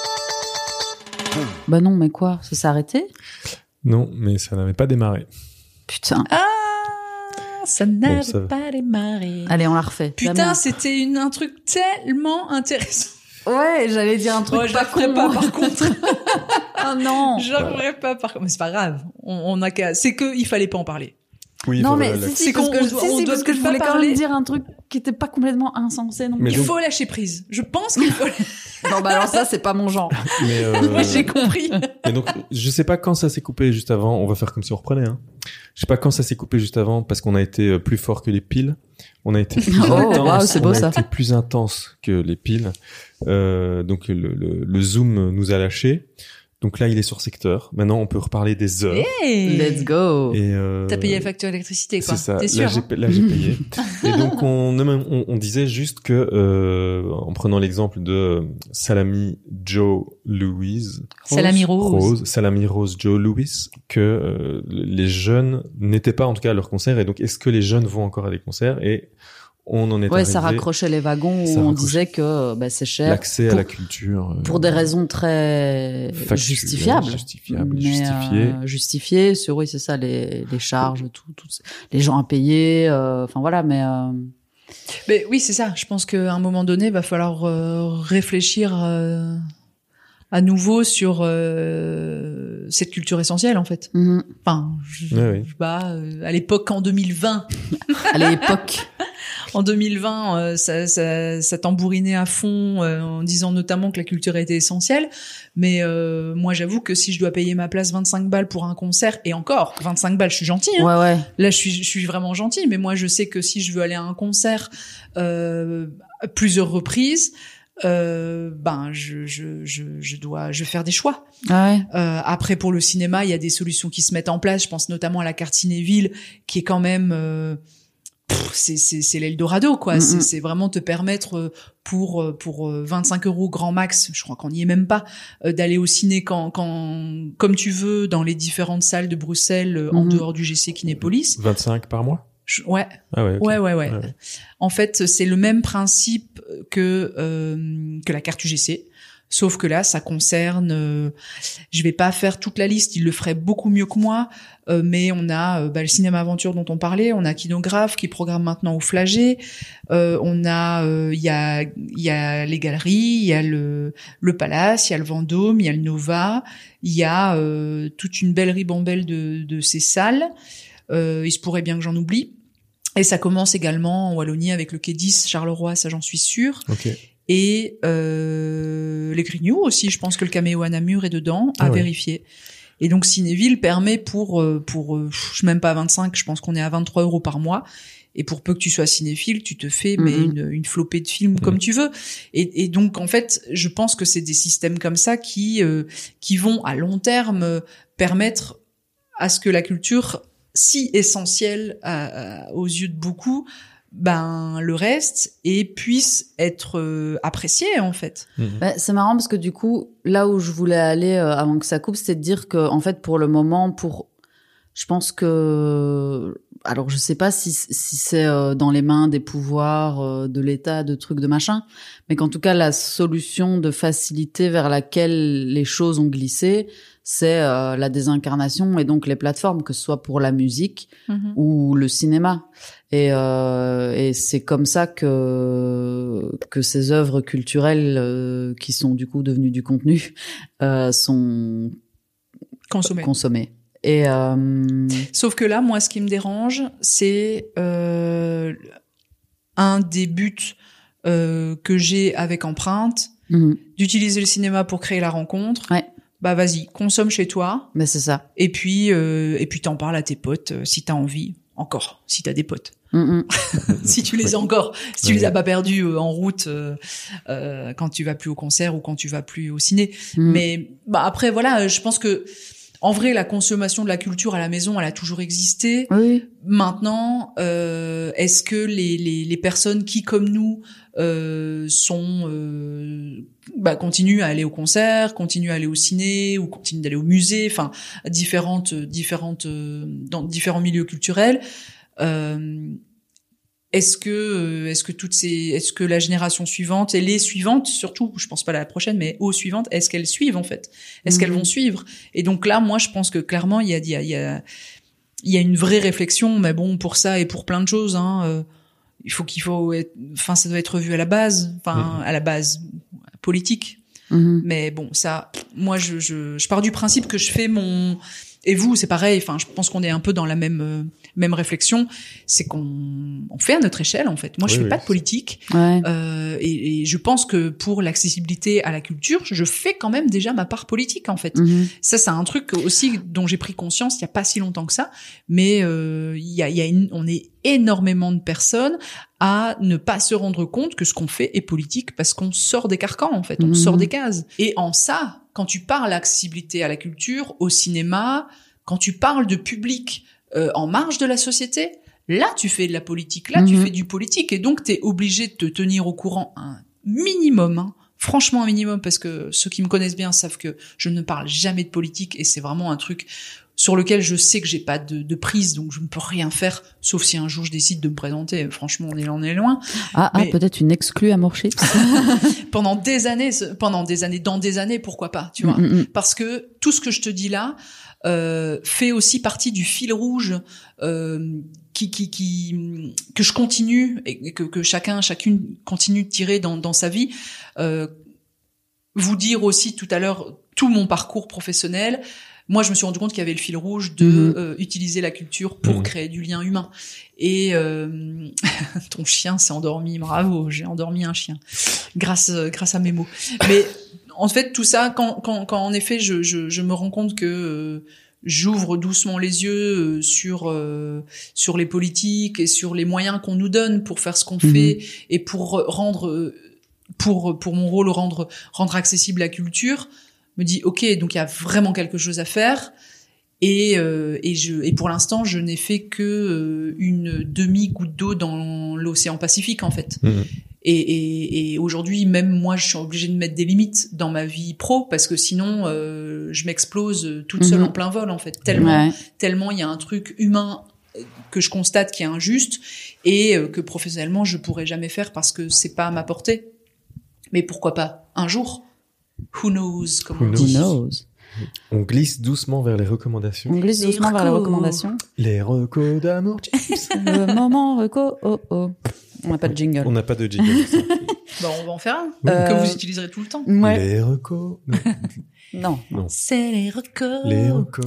Bah non, mais quoi? Ça s'est arrêté? Non, mais ça n'avait pas démarré. Putain. Ah, ça n'avait ça va. pas démarré. Allez, on la refait. Putain, c'était un truc tellement intéressant. Ouais, j'allais dire un truc je pas la ferai con. pas par contre. Ah non. Je la ferai pas par contre. Mais c'est pas grave. On a qu'à. C'est que il fallait pas en parler. Oui, Non, enfin, mais voilà, si, parce que, on doit parce que je pas voulais quand parler. même dire un truc qui était pas complètement insensé non Mais Il donc- faut lâcher prise. Je pense qu'il faut. Non, bah alors ça, c'est pas mon genre. Mais, Moi, j'ai compris. et donc, je sais pas quand ça s'est coupé juste avant. On va faire comme si on reprenait. Hein. Je sais pas quand ça s'est coupé juste avant parce qu'on a été plus fort que les piles. On a été plus intense. waouh, c'est beau, on a ça. été plus intense que les piles. Donc le zoom nous a lâché. Donc là, il est sur secteur. Maintenant, on peut reparler des heures. Hey. Let's go. Et T'as payé la facture d'électricité, quoi. c'est ça. T'es Là, sûr? là, j'ai payé. Et donc, on disait juste que, en prenant l'exemple de Salami Joe Louise. Salami Rose. Salami Rose Joe Louis, que les jeunes n'étaient pas en tout cas à leur concert. Et donc, est-ce que les jeunes vont encore à des concerts? Et on en est Ouais, arrivé. ça raccrochait les wagons où Ça on raccrochait. disait que bah, c'est cher. L'accès à pour- la culture. Pour des raisons très factuelles, justifiables. justifiables, Mais, justifiées. justifiées sur, oui, c'est ça, les charges, tout, les gens à payer, enfin voilà, mais Mais oui, c'est ça. Je pense qu'à un moment donné, va falloir réfléchir à nouveau sur cette culture essentielle, en fait. Enfin, je sais pas, à l'époque, en 2020. à l'époque. En 2020, ça tambourinait à fond en disant notamment que la culture était essentielle. Mais moi, j'avoue que si je dois payer ma place 25 balles pour un concert, et encore, 25 balles, je suis gentille. Hein. Ouais. Là, je suis vraiment gentille. Mais moi, je sais que si je veux aller à un concert à plusieurs reprises, je vais faire des choix. Ouais. Après, pour le cinéma, il y a des solutions qui se mettent en place. Je pense notamment à la carte Cinéville, qui est quand même c'est l'Eldorado, quoi. C'est vraiment te permettre pour 25 € grand max, je crois qu'on n'y est même pas, d'aller au ciné quand comme tu veux dans les différentes salles de Bruxelles en dehors du GC Kinépolis. 25 par mois? Ouais. Ah ouais, okay. Ouais. En fait, c'est le même principe que la carte UGC. Sauf que là, ça concerne. Je vais pas faire toute la liste. Il le ferait beaucoup mieux que moi. Mais on a le cinéma aventure dont on parlait. On a Kinographe qui programme maintenant au Flagey. On a, il y a les galeries, il y a le Palace, il y a le Vendôme, il y a le Nova. Il y a toute une belle ribambelle de ces salles. Il se pourrait bien que j'en oublie. Et ça commence également en Wallonie avec le Quai 10, Charleroi, ça j'en suis sûre. Okay. Et les Grignoux aussi, je pense que le Caméo à Namur est dedans, à vérifier. Et donc Cinéville permet pour je sais même pas 25, je pense qu'on est à 23 € par mois. Et pour peu que tu sois cinéphile, tu te fais mais une flopée de films comme tu veux. Et donc en fait, je pense que c'est des systèmes comme ça qui vont à long terme permettre à ce que la culture si essentielle aux yeux de beaucoup, le reste et puisse être apprécié en fait. Bah, c'est marrant parce que du coup, là où je voulais aller avant que ça coupe, c'était de dire que en fait pour le moment, je pense que alors je sais pas si c'est dans les mains des pouvoirs de l'État, de trucs de machin, mais qu'en tout cas la solution de facilité vers laquelle les choses ont glissé, c'est la désincarnation et donc les plateformes, que ce soit pour la musique ou le cinéma. Et c'est comme ça que ces œuvres culturelles qui sont du coup devenues du contenu sont consommées. Et sauf que là, moi, ce qui me dérange, c'est un des buts que j'ai avec Empreinte, d'utiliser le cinéma pour créer la rencontre. Ouais. Bah vas-y, consomme chez toi. Mais c'est ça. Et puis t'en parles à tes potes si t'as envie. Encore, si t'as des potes. Si tu les as encore, si tu les as pas perdus en route quand tu vas plus au concert ou quand tu vas plus au ciné. Mais bah après voilà, je pense que en vrai, la consommation de la culture à la maison, elle a toujours existé. Oui. Maintenant, est-ce que les personnes qui, comme nous, continuent à aller au concert, continuent à aller au ciné ou continuent d'aller au musée, enfin, dans différents milieux culturels, est-ce que la génération suivante et les suivantes, surtout, je pense pas à la prochaine, mais aux suivantes, est-ce qu'elles suivent en fait? Est-ce qu'elles vont suivre? Et donc là, moi, je pense que clairement, il y a une vraie réflexion, mais bon, pour ça et pour plein de choses, ça doit être revu à la base, politique. Mais bon, ça, moi, je pars du principe que je fais et vous, c'est pareil. Enfin, je pense qu'on est un peu dans la même réflexion. C'est qu'on fait à notre échelle, en fait. Moi, je fais pas de politique. Ouais. Et je pense que pour l'accessibilité à la culture, je fais quand même déjà ma part politique, en fait. Ça, c'est un truc aussi dont j'ai pris conscience il y a pas si longtemps que ça. Mais on est énormément de personnes à ne pas se rendre compte que ce qu'on fait est politique parce qu'on sort des carcans, en fait. On sort des cases. Et en ça, quand tu parles d'accessibilité à la culture, au cinéma, quand tu parles de public en marge de la société, là, tu fais de la politique. Là, tu fais du politique. Et donc, t'es obligé de te tenir au courant un minimum, franchement un minimum, parce que ceux qui me connaissent bien savent que je ne parle jamais de politique et c'est vraiment un truc sur lequel je sais que j'ai pas de prise, donc je ne peux rien faire, sauf si un jour je décide de me présenter. Franchement, on est loin. Mais peut-être une exclue à Morchips. Pendant des années, dans des années, pourquoi pas, tu vois. Parce que tout ce que je te dis là fait aussi partie du fil rouge que je continue et que chacune continue de tirer dans sa vie. Vous dire aussi tout à l'heure tout mon parcours professionnel. Moi, je me suis rendu compte qu'il y avait le fil rouge de utiliser la culture pour créer du lien humain. Et ton chien s'est endormi, bravo, j'ai endormi un chien grâce à mes mots. Mais en fait, tout ça, quand en effet, je me rends compte que j'ouvre doucement les yeux sur les politiques et sur les moyens qu'on nous donne pour faire ce qu'on fait et pour rendre pour mon rôle rendre accessible la culture. Me dit ok, donc il y a vraiment quelque chose à faire et pour l'instant je n'ai fait que une demi-goutte d'eau dans l'océan Pacifique en fait. Et aujourd'hui même moi je suis obligée de mettre des limites dans ma vie pro parce que sinon je m'explose toute seule en plein vol en fait, tellement il y a un truc humain que je constate qui est injuste et que professionnellement je pourrais jamais faire parce que c'est pas à ma portée. Mais pourquoi pas un jour? Who knows, comme on dit. On glisse doucement vers les recommandations. Les recos d'amour. Le moment reco. On n'a pas de jingle. On n'a pas de jingle. Bon, on va en faire un que vous utiliserez tout le temps. Ouais. Les recos. Non. C'est les recos. Les recos.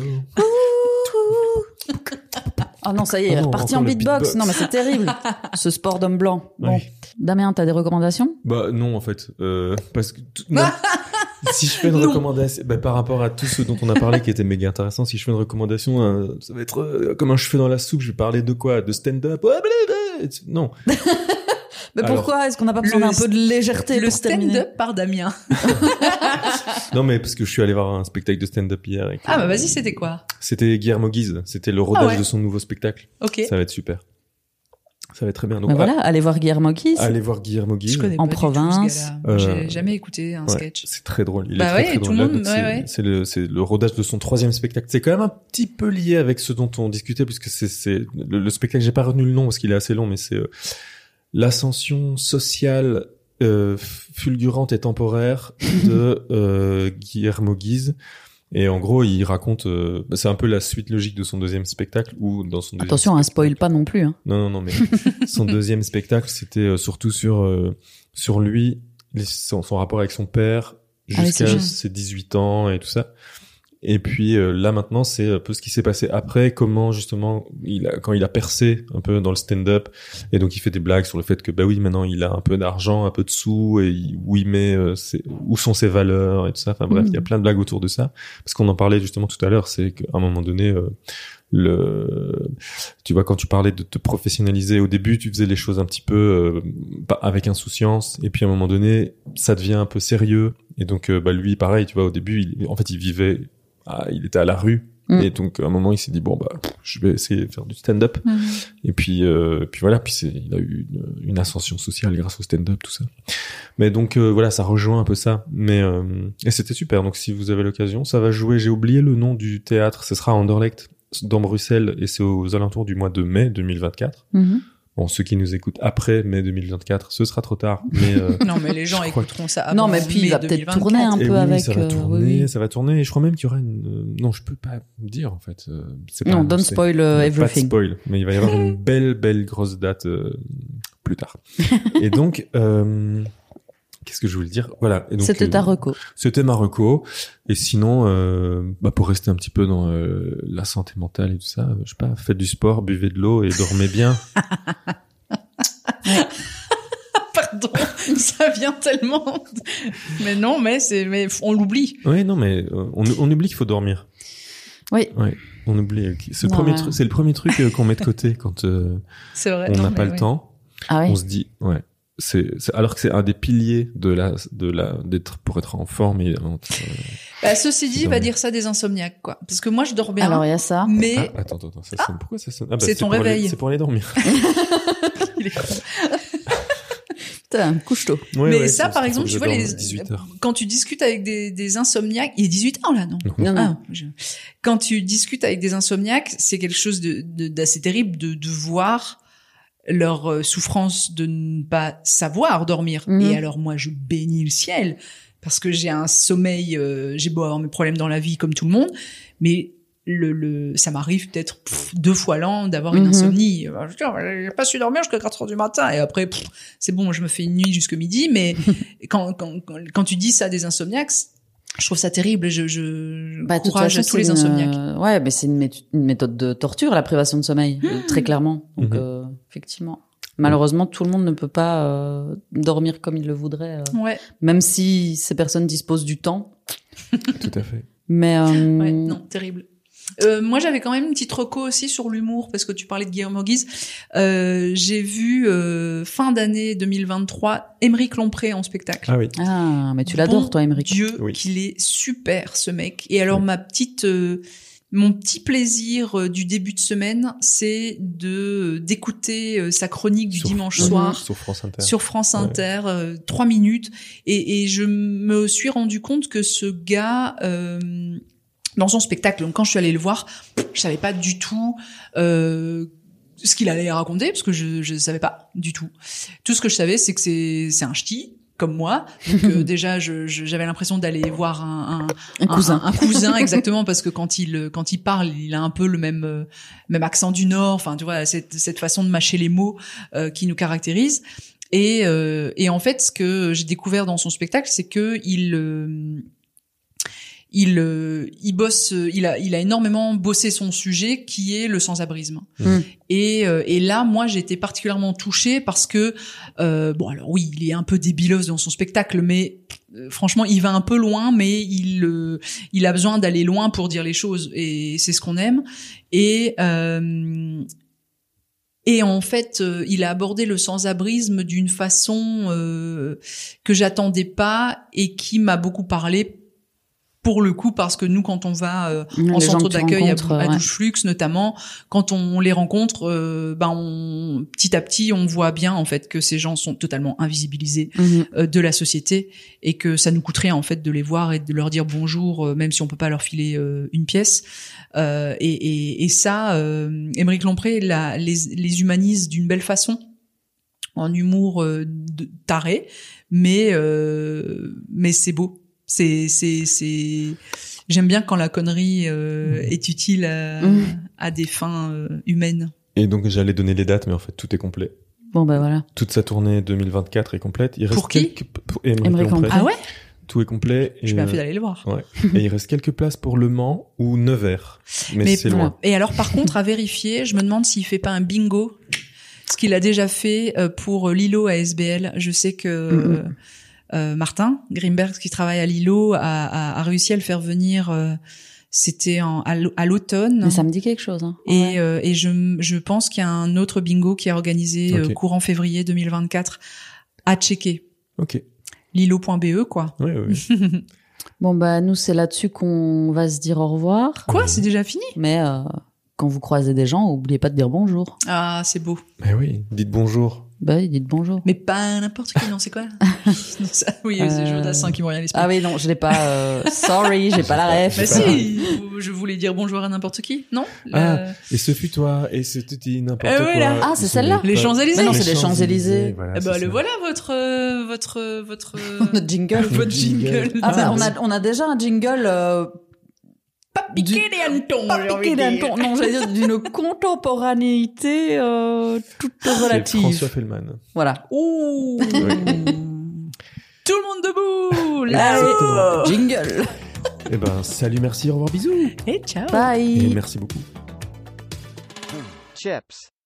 Oh non, ça y est, il est reparti en beatbox. Non, mais c'est terrible. Ce sport d'homme blanc. Bon. Oui. Damien, t'as des recommandations? Bah, non, en fait. Parce que, non. Si je fais une recommandation, par rapport à tout ce dont on a parlé qui était méga intéressant, si je fais une recommandation, ça va être comme un cheveu dans la soupe, je vais parler de quoi? De stand-up? Non. Mais pourquoi? Est-ce qu'on n'a pas besoin d'un peu de légèreté le pour terminer? stand-up par Damien. Non, mais parce que je suis allé voir un spectacle de stand-up hier. Bah vas-y, c'était quoi? C'était Guillermo Guise. C'était le rodage de son nouveau spectacle. Ok. Ça va être super. Ça va être très bien. Donc, Mais voilà, allez voir Guillermo Guise. Allez voir Guillermo Guise. Je connais En pas du tout province. ce gars-là. J'ai jamais écouté un sketch. C'est très drôle. Il est Bah très, ouais, très tout drôle. le monde, Donc, c'est le rodage de son 3e spectacle. C'est quand même un petit peu lié avec ce dont on discutait, puisque c'est le spectacle. J'ai pas retenu le nom parce qu'il est assez long, mais c'est l'ascension sociale fulgurante et temporaire de Guillermo Guise. Et en gros, il raconte, c'est un peu la suite logique de son 2e spectacle, ou dans son Attention, un spoil pas non plus. Hein. Non, mais son 2e spectacle, c'était surtout sur lui, son rapport avec son père jusqu'à ses 18 ans et tout ça. Et puis là maintenant, c'est un peu ce qui s'est passé après, comment justement quand il a percé un peu dans le stand-up, et donc il fait des blagues sur le fait que bah oui, maintenant il a un peu d'argent, un peu de sous, et où il met où sont ses valeurs et tout ça. Enfin bref, il y a plein de blagues autour de ça, parce qu'on en parlait justement tout à l'heure, c'est qu'à un moment donné tu vois, quand tu parlais de te professionnaliser, au début tu faisais les choses un petit peu avec insouciance, et puis à un moment donné ça devient un peu sérieux, et donc lui pareil, tu vois, au début il vivait il était à la rue, et donc à un moment il s'est dit bon bah je vais essayer de faire du stand-up, et puis voilà, puis il a eu une ascension sociale grâce au stand-up, tout ça. Mais donc voilà, ça rejoint un peu ça, mais et c'était super. Donc si vous avez l'occasion, ça va jouer, j'ai oublié le nom du théâtre, ce sera à Anderlecht dans Bruxelles, et c'est aux alentours du mois de mai 2024. Bon, ceux qui nous écoutent après mai 2024, ce sera trop tard. Mais non, mais les gens écouteront ça avant. Non, mais puis il va peut-être tourner un peu avec. Ça va tourner, ça va tourner. Et je crois même qu'il y aura non, je peux pas dire en fait. C'est pas non, don't spoil everything. Pas de spoil, mais il va y avoir une belle grosse date plus tard. Et donc, qu'est-ce que je voulais dire? Voilà. Et donc, c'était ta reco. C'était ma reco. Et sinon, pour rester un petit peu dans la santé mentale et tout ça, je sais pas, faites du sport, buvez de l'eau et dormez bien. Pardon, ça vient tellement. Mais non, mais on l'oublie. Oui, non, mais on oublie qu'il faut dormir. Oui. Ouais, on oublie. C'est le premier truc qu'on met de côté quand c'est vrai, on n'a pas le temps. Ah oui. On se dit, ouais. Alors que c'est un des piliers d'être pour être en forme, évidemment. Ceci dit, va dire ça des insomniaques, quoi. Parce que moi, je dors bien. Alors, il y a ça. Mais. Attends, ça sonne. Pourquoi ça sonne? C'est ton réveil. C'est pour aller dormir. Il est con. Putain, couche-tôt. Ouais, mais ça, par exemple, tu vois, quand tu discutes avec des insomniaques, il est 18h, là, non? Non. Quand tu discutes avec des insomniaques, c'est quelque chose d'assez terrible de voir leur souffrance de ne pas savoir dormir. Et alors moi je bénis le ciel parce que j'ai un sommeil, j'ai beau avoir mes problèmes dans la vie comme tout le monde, mais ça m'arrive peut-être 2 fois l'an d'avoir une insomnie. J'ai pas su dormir jusqu'à 4h du matin, et après c'est bon, je me fais une nuit jusqu'à midi. Mais quand tu dis ça à des insomniaques, je trouve ça terrible. Je encourage tous les insomniaques. Ouais, mais c'est une méthode de torture, la privation de sommeil, très clairement. Donc effectivement, malheureusement, tout le monde ne peut pas dormir comme il le voudrait, même si ces personnes disposent du temps. Tout à fait. Mais ouais, non, terrible. Moi, j'avais quand même une petite reco aussi sur l'humour, parce que tu parlais de Guillermo Guise. J'ai vu fin d'année 2023 Aymeric Lompré en spectacle. Ah oui. Ah, mais tu l'adores, toi, Aymeric. Dieu, qu'il est super, ce mec. Et alors, mon petit plaisir du début de semaine, c'est d'écouter sa chronique du dimanche soir sur France Inter, 3 minutes, et je me suis rendu compte que ce gars dans son spectacle, donc quand je suis allée le voir, je savais pas du tout ce qu'il allait raconter, parce que je savais pas du tout. Tout ce que je savais, c'est que c'est un ch'ti comme moi. Donc déjà j'avais l'impression d'aller voir un cousin exactement, parce que quand il parle, il a un peu le même accent du Nord, enfin tu vois, cette façon de mâcher les mots qui nous caractérise. Et en fait, ce que j'ai découvert dans son spectacle, c'est que il bosse, il a énormément bossé son sujet, qui est le sans-abrisme. Et là, moi, j'ai été particulièrement touchée parce que bon, alors oui, il est un peu débilos dans son spectacle, mais franchement, il va un peu loin, mais il a besoin d'aller loin pour dire les choses, et c'est ce qu'on aime. Et en fait, il a abordé le sans-abrisme d'une façon que j'attendais pas, et qui m'a beaucoup parlé, pour le coup, parce que nous, quand on va en centre d'accueil à Douche-Flux notamment, quand on les rencontre, petit à petit, on voit bien en fait que ces gens sont totalement invisibilisés de la société et que ça nous coûte rien en fait de les voir et de leur dire bonjour, même si on peut pas leur filer une pièce. Et ça, Émeric Lompré les humanise d'une belle façon, en humour taré, mais c'est beau. J'aime bien quand la connerie est utile à des fins humaines. Et donc j'allais donner les dates, mais en fait tout est complet. Bon bah voilà. Toute sa tournée 2024 est complète. Il reste pour qui? Pour Émeric Lompré. Ah ouais? Tout est complet. Je suis bien fait d'aller le voir. Ouais. Et il reste quelques places pour Le Mans ou Nevers. Mais c'est loin. Et alors par contre, à vérifier, je me demande s'il fait pas un bingo. Ce qu'il a déjà fait pour Lilo à SBL. Je sais que Martin Grimberg, qui travaille à Lilo, a réussi à le faire venir. C'était à l'automne. Mais ça me dit quelque chose. Hein. Et je pense qu'il y a un autre bingo qui est organisé courant février 2024 à checker. Ok. Lilo.be quoi. Oui. Bon bah nous c'est là-dessus qu'on va se dire au revoir. Quoi, c'est déjà fini? Mais quand vous croisez des gens, oubliez pas de dire bonjour. Ah, c'est beau. Mais oui, dites bonjour. Bah oui, dites bonjour. Mais pas n'importe qui, non, c'est quoi? Oui, c'est Jodassin qui me revient à l'esprit. Ah oui, non, je l'ai pas, sorry, j'ai pas la ref. Bah si, je voulais dire bonjour à n'importe qui, non? Et ce fut toi, et c'était n'importe quoi. Voilà. Ah, c'est celle-là? Les Champs-Élysées. Mais non, c'est les Champs-Élysées. Voilà, bah, le voilà, votre notre jingle. Votre jingle. Ah bah, on a déjà un jingle, pas piqué les hannetons. Pas piqué les hannetons. Non, j'allais dire d'une contemporanéité, toute relative. François Fellman. Voilà. Ouh. Oui. Tout le monde debout. Là, jingle. Eh ben, salut, merci, au revoir, bisous. Et ciao. Bye. Et merci beaucoup. Chips.